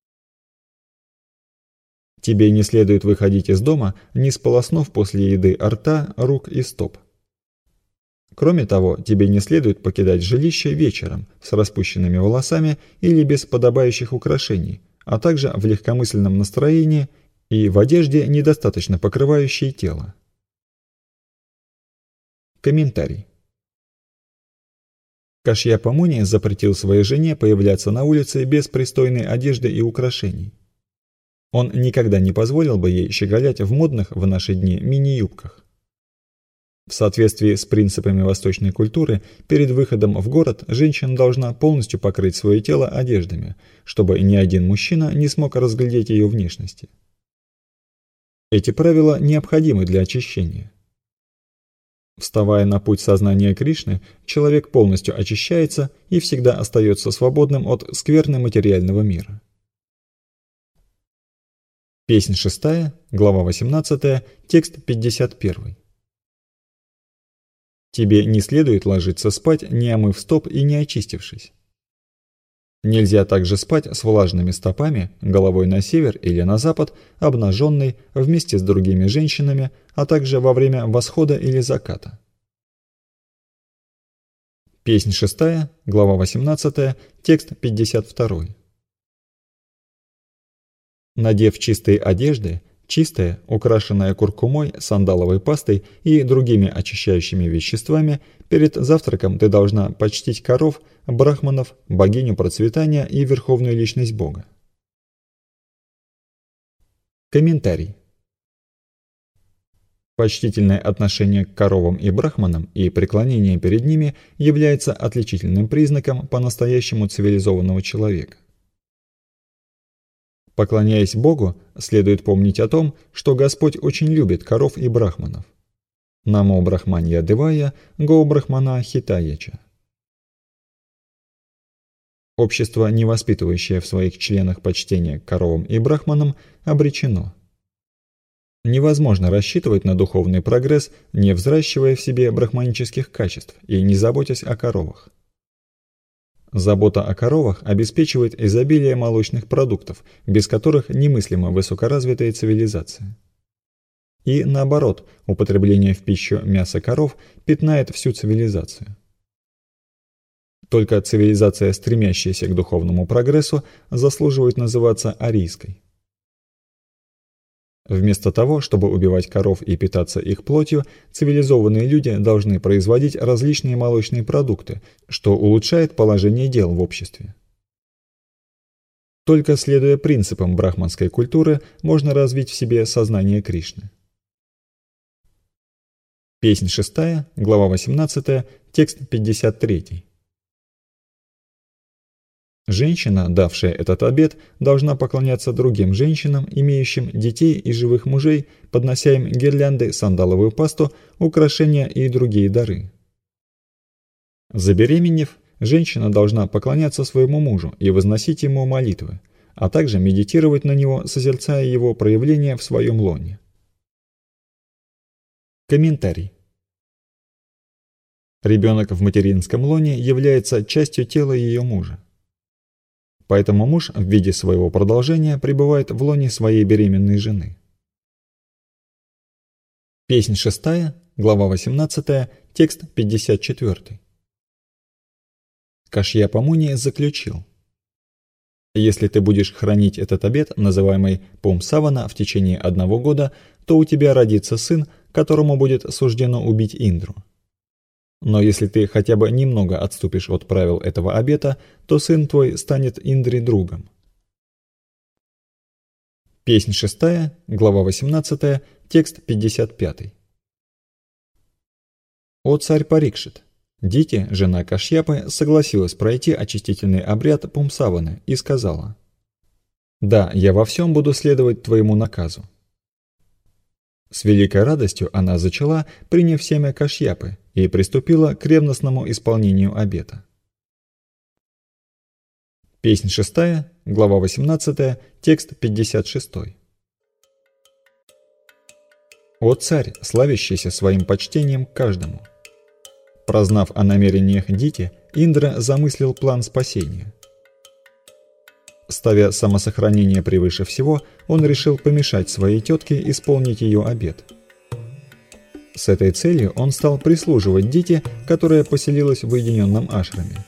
Тебе не следует выходить из дома, не сполоснув после еды рта, рук и стоп. Кроме того, тебе не следует покидать жилище вечером с распущенными волосами или без подобающих украшений, а также в легкомысленном настроении и в одежде, недостаточно покрывающей тело. Комментарий. Кашьяпа Муни запретил своей жене появляться на улице без пристойной одежды и украшений. Он никогда не позволил бы ей щеголять в модных в наши дни мини-юбках. В соответствии с принципами восточной культуры, перед выходом в город женщина должна полностью покрыть свое тело одеждами, чтобы ни один мужчина не смог разглядеть ее внешности. Эти правила необходимы для очищения. Вставая на путь сознания Кришны, человек полностью очищается и всегда остается свободным от скверны материального мира. Песнь шестая, глава восемнадцатая, текст пятьдесят первый. Тебе не следует ложиться спать, не омыв стоп и не очистившись. Нельзя также спать с влажными стопами, головой на север или на запад, обнаженной вместе с другими женщинами, а также во время восхода или заката. Песнь шестая, глава восемнадцатая, текст пятьдесят второй. Надев чистые одежды, чистая, украшенная куркумой, сандаловой пастой и другими очищающими веществами, перед завтраком ты должна почтить коров, брахманов, богиню процветания и верховную личность Бога. Комментарий. Почтительное отношение к коровам и брахманам и преклонение перед ними является отличительным признаком по-настоящему цивилизованного человека. Поклоняясь Богу, следует помнить о том, что Господь очень любит коров и брахманов. Намо брахманья девая, го брахмана хитаяча. Общество, не воспитывающее в своих членах почтение к коровам и брахманам, обречено. Невозможно рассчитывать на духовный прогресс, не взращивая в себе брахманических качеств и не заботясь о коровах. Забота о коровах обеспечивает изобилие молочных продуктов, без которых немыслима высокоразвитая цивилизация. И наоборот, употребление в пищу мяса коров пятнает всю цивилизацию. Только цивилизация, стремящаяся к духовному прогрессу, заслуживает называться арийской. Вместо того, чтобы убивать коров и питаться их плотью, цивилизованные люди должны производить различные молочные продукты, что улучшает положение дел в обществе. Только следуя принципам брахманской культуры, можно развить в себе сознание Кришны. Песнь шестая, глава восемнадцатая, текст пятьдесят третий. Женщина, давшая этот обет, должна поклоняться другим женщинам, имеющим детей и живых мужей, поднося им гирлянды, сандаловую пасту, украшения и другие дары. Забеременев, женщина должна поклоняться своему мужу и возносить ему молитвы, а также медитировать на него, созерцая его проявления в своем лоне. Комментарий. Ребенок в материнском лоне является частью тела ее мужа. Поэтому муж в виде своего продолжения пребывает в лоне своей беременной жены. Песнь шестая, глава восемнадцатая, текст пятьдесят четвёртый. Кашьяпа Муни заключил: если ты будешь хранить этот обет, называемый Пумсавана, в течение одного года, то у тебя родится сын, которому будет суждено убить Индру. Но если ты хотя бы немного отступишь от правил этого обета, то сын твой станет Индре другом. Песнь шестая, глава восемнадцатая, текст пятьдесят пятый. О царь Парикшит! Дити, жена Кашьяпы, согласилась пройти очистительный обряд Пумсаваны и сказала: «Да, я во всем буду следовать твоему наказу». С великой радостью она зачала, приняв семя Кашьяпы, и приступила к ревностному исполнению обета. Песнь шестая, глава восемнадцатая, текст пятьдесят шестой. О царь, славящийся своим почтением к каждому! Прознав о намерениях Дити, Индра замыслил план спасения. Ставя самосохранение превыше всего, он решил помешать своей тетке исполнить ее обет. С этой целью он стал прислуживать Дите, которая поселилась в уединенном ашраме.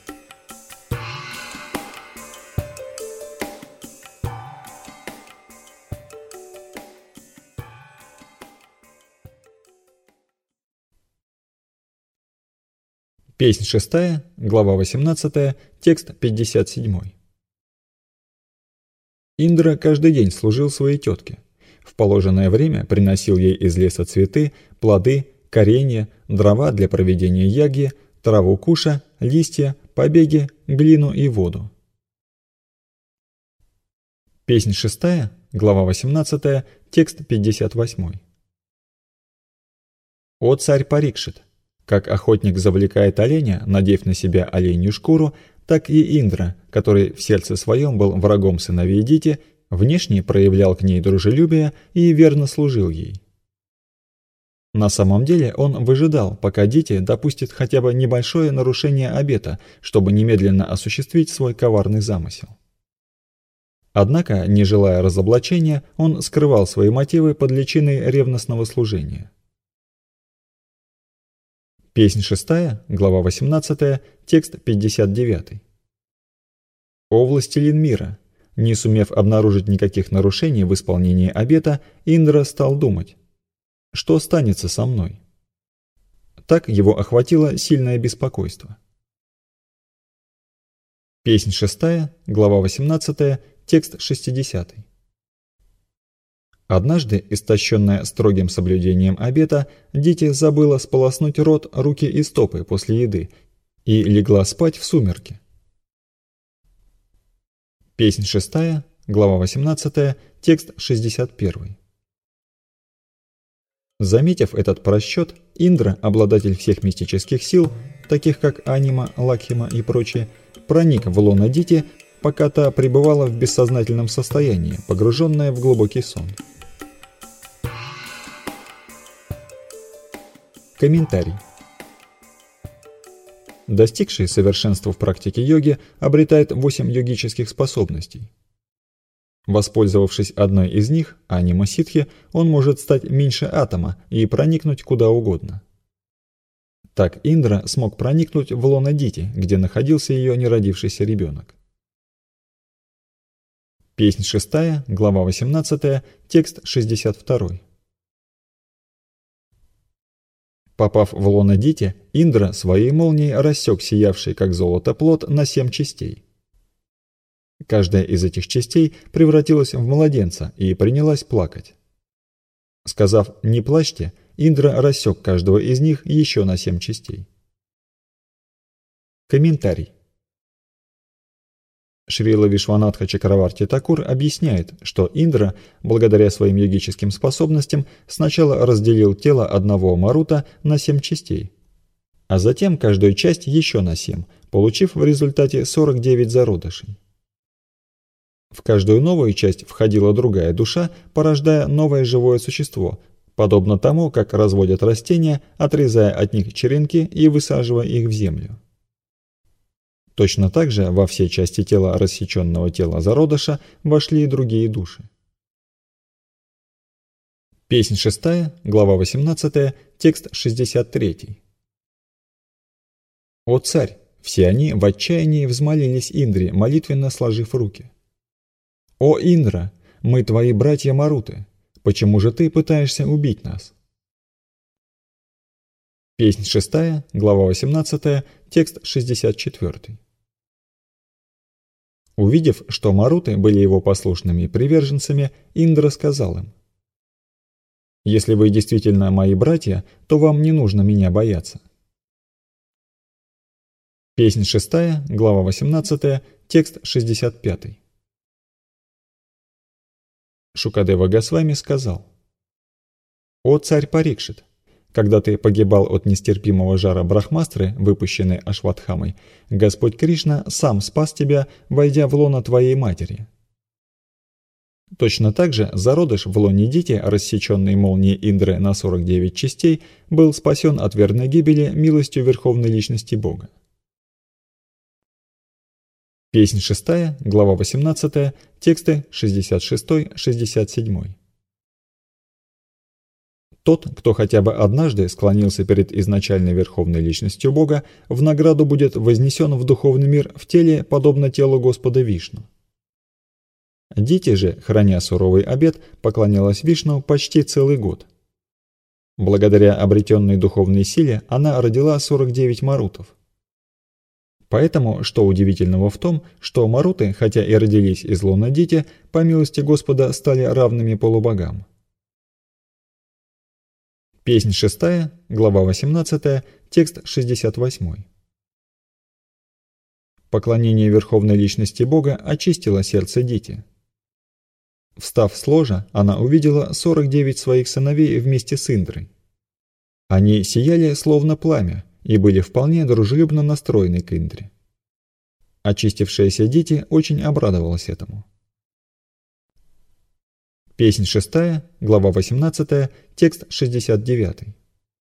Песнь шестая, глава восемнадцатая, текст пятьдесят семь. Индра каждый день служил своей тетке. В положенное время приносил ей из леса цветы, плоды, коренья, дрова для проведения ягьи, траву куша, листья, побеги, глину и воду. Песнь шестая, глава восемнадцатая, текст пятьдесят восемь. О царь Парикшит! Как охотник завлекает оленя, надев на себя оленью шкуру, так и Индра, который в сердце своем был врагом сыновей Дити, внешне проявлял к ней дружелюбие и верно служил ей. На самом деле он выжидал, пока Дити допустит хотя бы небольшое нарушение обета, чтобы немедленно осуществить свой коварный замысел. Однако, не желая разоблачения, он скрывал свои мотивы под личиной ревностного служения. Песнь шестая, глава восемнадцатая, текст пятьдесят девять. О властелин мира! Не сумев обнаружить никаких нарушений в исполнении обета, Индра стал думать: что станется со мной? Так его охватило сильное беспокойство. Песнь шестая, глава восемнадцатая, текст шестидесятый. Однажды, истощенная строгим соблюдением обета, Дити забыла сполоснуть рот, руки и стопы после еды и легла спать в сумерки. Песнь шестая, глава восемнадцатая, текст шестьдесят один. Заметив этот просчет, Индра, обладатель всех мистических сил, таких как Анима, Лакхима и прочие, проник в лоно Дити, пока та пребывала в бессознательном состоянии, погруженная в глубокий сон. Комментарий. Достигший совершенства в практике йоги обретает восемь йогических способностей. Воспользовавшись одной из них, анима ситхи, он может стать меньше атома и проникнуть куда угодно. Так Индра смог проникнуть в лоно Дити, где находился ее неродившийся ребенок. Песнь шестая, глава восемнадцатая, текст шестьдесят два. Попав в лоно Дити, Индра своей молнией рассек сиявший как золото плод на семь частей. Каждая из этих частей превратилась в младенца и принялась плакать. Сказав «не плачьте», Индра рассек каждого из них еще на семь частей. Комментарий. Шрила Вишванатха Чакраварти Такур объясняет, что Индра, благодаря своим йогическим способностям, сначала разделил тело одного Марута на семь частей, а затем каждую часть еще на семь, получив в результате сорок девять зародышей. В каждую новую часть входила другая душа, порождая новое живое существо, подобно тому, как разводят растения, отрезая от них черенки и высаживая их в землю. Точно так же во все части тела рассеченного тела зародыша вошли и другие души. Песнь шестая, глава восемнадцатая, текст шестьдесят три. О царь! Все они в отчаянии взмолились Индре, молитвенно сложив руки. О Индра! Мы твои братья Маруты. Почему же ты пытаешься убить нас? Песнь шестая, глава восемнадцатая, текст шестьдесят четыре. Увидев, что Маруты были его послушными приверженцами, Индра сказал им: «Если вы действительно мои братья, то вам не нужно меня бояться». Песнь шестая, глава восемнадцатая, текст шестьдесят пять. Шукадева Госвами сказал: «О царь Парикшит! Когда ты погибал от нестерпимого жара брахмастры, выпущенной Ашватхамой, Господь Кришна сам спас тебя, войдя в лоно твоей матери. Точно так же зародыш в лоне Дити, рассеченный молнией Индры на сорок девять частей, был спасен от верной гибели милостью Верховной Личности Бога». Песнь шестая, глава восемнадцатая, тексты шестьдесят шесть шестьдесят семь. Тот, кто хотя бы однажды склонился перед изначальной верховной личностью Бога, в награду будет вознесен в духовный мир в теле, подобно телу Господа Вишну. Дити же, храня суровый обет, поклонялась Вишну почти целый год. Благодаря обретенной духовной силе она родила сорок девять марутов. Поэтому, что удивительного в том, что маруты, хотя и родились из лона Дити, по милости Господа стали равными полубогам. Песнь шестая, глава восемнадцатая, текст шестьдесят восемь. Поклонение верховной личности Бога очистило сердце Дити. Встав с ложа, она увидела сорок девять своих сыновей вместе с Индрой. Они сияли словно пламя и были вполне дружелюбно настроены к Индре. Очистившаяся Дити очень обрадовалась этому. Песнь шестая, глава восемнадцатая, текст шестьдесят девять.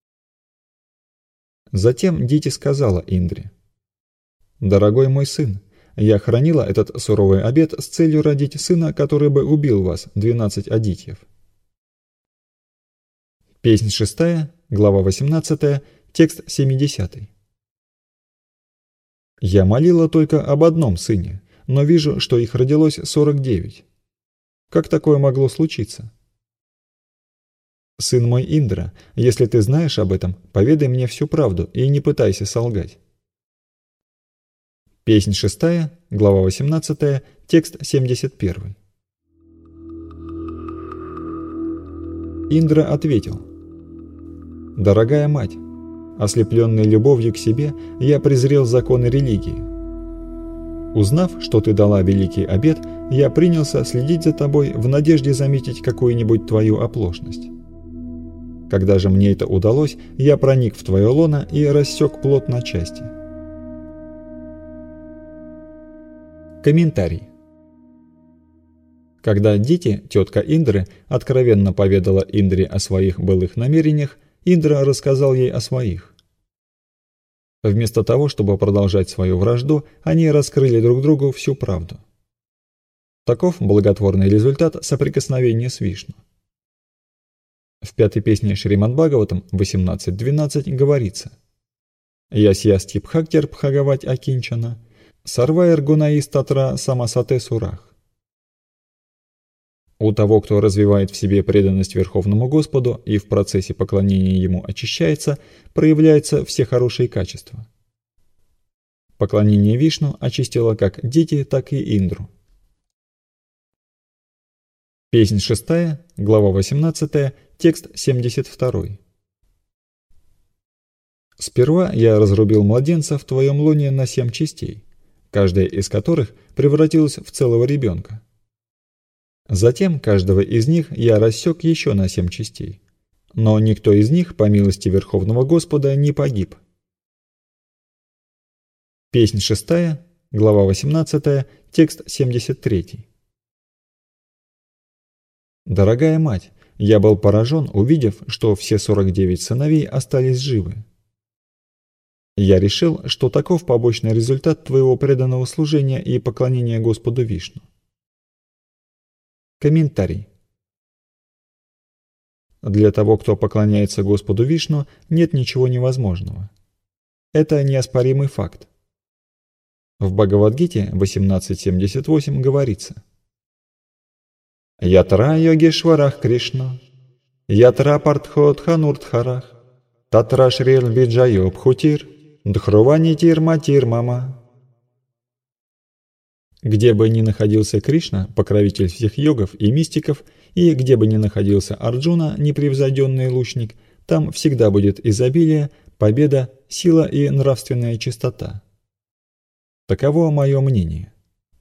Затем Дити сказала Индре: «Дорогой мой сын, я хранила этот суровый обет с целью родить сына, который бы убил вас, двенадцать адитьев». Песнь шестая, глава восемнадцатая, текст семидесятый. «Я молила только об одном сыне, но вижу, что их родилось сорок девять. Как такое могло случиться? Сын мой Индра, если ты знаешь об этом, поведай мне всю правду и не пытайся солгать». Песнь шестая, глава восемнадцатая, текст семьдесят один. Индра ответил: «Дорогая мать, ослепленный любовью к себе, я презрел законы религии. Узнав, что ты дала великий обет, я принялся следить за тобой в надежде заметить какую-нибудь твою оплошность. Когда же мне это удалось, я проник в твое лоно и рассек плод на части». Комментарий. Когда Дити, тетка Индры, откровенно поведала Индре о своих былых намерениях, Индра рассказал ей о своих. Вместо того, чтобы продолжать свою вражду, они раскрыли друг другу всю правду. Таков благотворный результат соприкосновения с Вишну. В пятой песне Шримад Бхагаватам восемнадцать двенадцать говорится: «Ясьясти бхактир бхагавать акинчана, сарвайр гунаис татра самасате сурах». У того, кто развивает в себе преданность Верховному Господу и в процессе поклонения Ему очищается, проявляются все хорошие качества. Поклонение Вишну очистило как Дити, так и Индру. Песнь шестая, глава восемнадцатая, текст семьдесят два. «Сперва я разрубил младенца в твоем лоне на семь частей, каждая из которых превратилась в целого ребенка. Затем каждого из них я рассек еще на семь частей, но никто из них, по милости Верховного Господа, не погиб». Песнь шестая, глава восемнадцатая, текст семьдесят три. «Дорогая мать, я был поражен, увидев, что все сорок девять сыновей остались живы. Я решил, что таков побочный результат твоего преданного служения и поклонения Господу Вишну». Комментарий. Для того, кто поклоняется Господу Вишну, нет ничего невозможного. Это неоспоримый факт. В Бхагавад-гите восемнадцать семьдесят восемь говорится: «Ятра йогешварах Кришна, ятра партходханурдхарах, татра шрил виджайо бхутир, дхруванитир матир мама». Где бы ни находился Кришна, покровитель всех йогов и мистиков, и где бы ни находился Арджуна, непревзойденный лучник, там всегда будет изобилие, победа, сила и нравственная чистота. Таково мое мнение.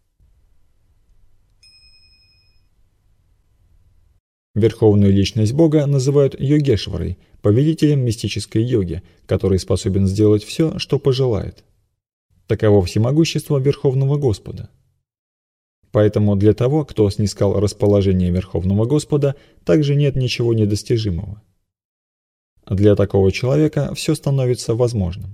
Верховную личность Бога называют Йогешварой, повелителем мистической йоги, который способен сделать все, что пожелает. Таково всемогущество Верховного Господа. Поэтому для того, кто снискал расположение Верховного Господа, также нет ничего недостижимого. Для такого человека все становится возможным.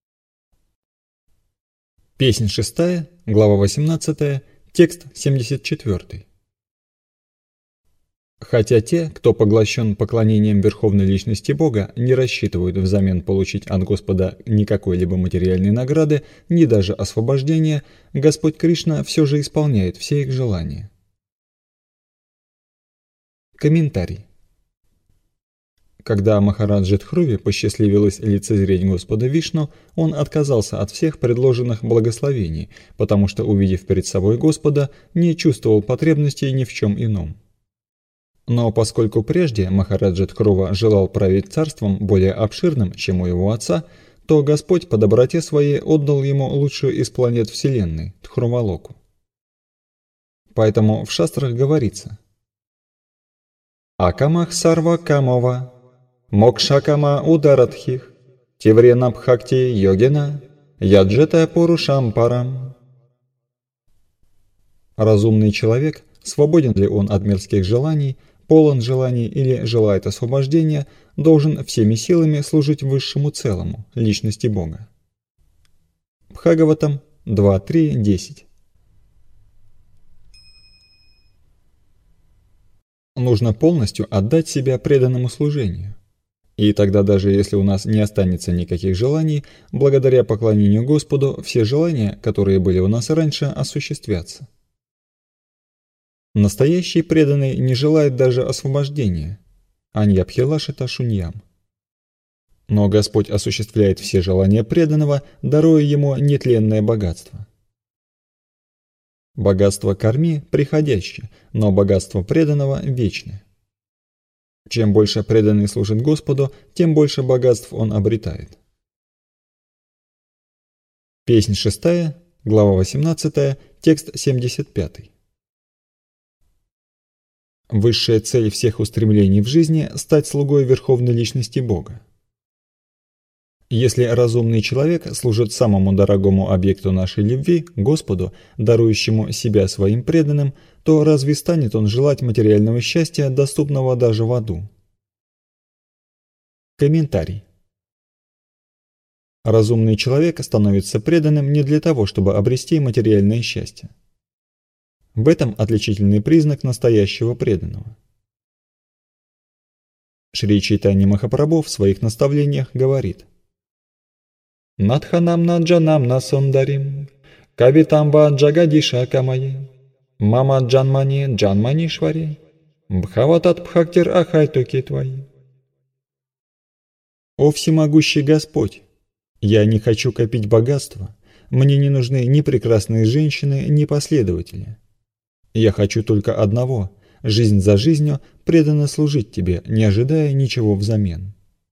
Песнь шестая, глава восемнадцатая, текст семьдесят четыре. Хотя те, кто поглощен поклонением Верховной Личности Бога, не рассчитывают взамен получить от Господа ни какой-либо материальной награды, ни даже освобождения, Господь Кришна все же исполняет все их желания. Комментарий. Когда Махараджи Дхруви посчастливилось лицезреть Господа Вишну, он отказался от всех предложенных благословений, потому что, увидев перед собой Господа, не чувствовал потребностей ни в чем ином. Но поскольку прежде Махараджа Дхрува желал править царством более обширным, чем у его отца, то Господь по доброте своей отдал ему лучшую из планет Вселенной – Дхрувалоку. Поэтому в шастрах говорится: «Акамах сарва камова, мокшакама ударадхих, тиврена бхакти йогина, яджета пурушам парам». Разумный человек, свободен ли он от мирских желаний, полон желаний или желает освобождения, должен всеми силами служить высшему целому, личности Бога. Бхагаватам два три десять. Нужно полностью отдать себя преданному служению. И тогда, даже если у нас не останется никаких желаний, благодаря поклонению Господу все желания, которые были у нас раньше, осуществятся. Настоящий преданный не желает даже освобождения. Аньябхилашита шуньям. Но Господь осуществляет все желания преданного, даруя ему нетленное богатство. Богатство карми приходящее, но богатство преданного вечное. Чем больше преданный служит Господу, тем больше богатств он обретает. Песнь шестая, глава восемнадцатая, текст семьдесят пятый. Высшая цель всех устремлений в жизни – стать слугой Верховной Личности Бога. Если разумный человек служит самому дорогому объекту нашей любви, Господу, дарующему себя своим преданным, то разве станет он желать материального счастья, доступного даже в аду? Комментарий. Разумный человек становится преданным не для того, чтобы обрести материальное счастье. В этом отличительный признак настоящего преданного. Шри Чайтанья Махапрабху в своих наставлениях говорит: «Надханам наджанам насундарим, кавитамба джагадиша камаи, мама джанмани джанманишвари, бхаватат бхактир ахайтуки твои». «О всемогущий Господь! Я не хочу копить богатство, мне не нужны ни прекрасные женщины, ни последователи. Я хочу только одного – жизнь за жизнью преданно служить Тебе, не ожидая ничего взамен».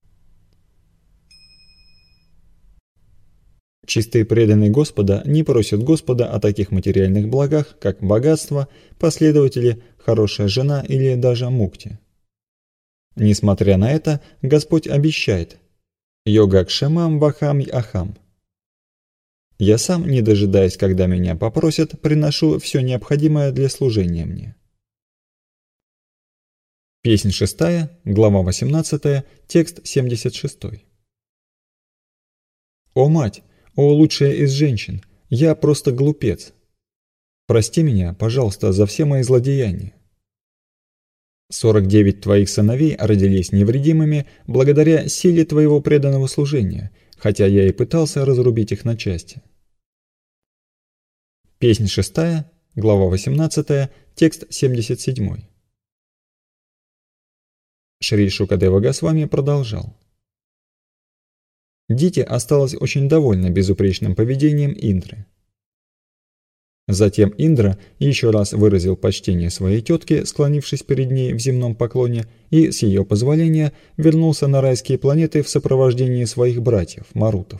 Чистые преданные Господа не просят Господа о таких материальных благах, как богатство, последователи, хорошая жена или даже мукти. Несмотря на это, Господь обещает: «Йогакшемам вахам ахам». Я сам, не дожидаясь, когда меня попросят, приношу все необходимое для служения мне. Песнь шестая, глава восемнадцатая, текст семьдесят шестой. «О мать, о лучшая из женщин, я просто глупец. Прости меня, пожалуйста, за все мои злодеяния. Сорок девять твоих сыновей родились невредимыми благодаря силе твоего преданного служения, хотя я и пытался разрубить их на части». Песнь шестая, глава восемнадцатая, текст семьдесят седьмой. Шри Шукадева Госвами продолжал: Дити осталась очень довольна безупречным поведением Индры. Затем Индра еще раз выразил почтение своей тетке, склонившись перед ней в земном поклоне, и, с ее позволения, вернулся на райские планеты в сопровождении своих братьев, марутов.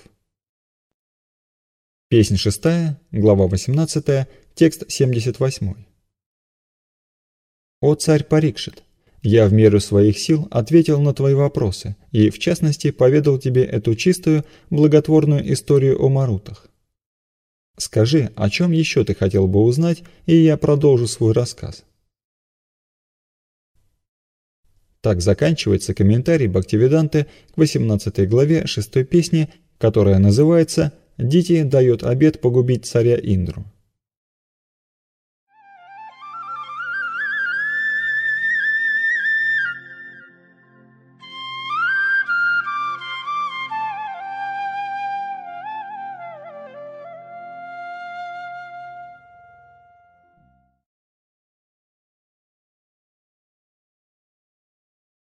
Песнь шестая, глава восемнадцатая, текст семьдесят восьмой. «О царь Парикшит, я в меру своих сил ответил на твои вопросы и, в частности, поведал тебе эту чистую, благотворную историю о марутах. Скажи, о чем еще ты хотел бы узнать, и я продолжу свой рассказ». Так заканчивается комментарий Бхактивиданты к восемнадцатой главе шестой песни, которая называется «Дити дает обет погубить царя Индру».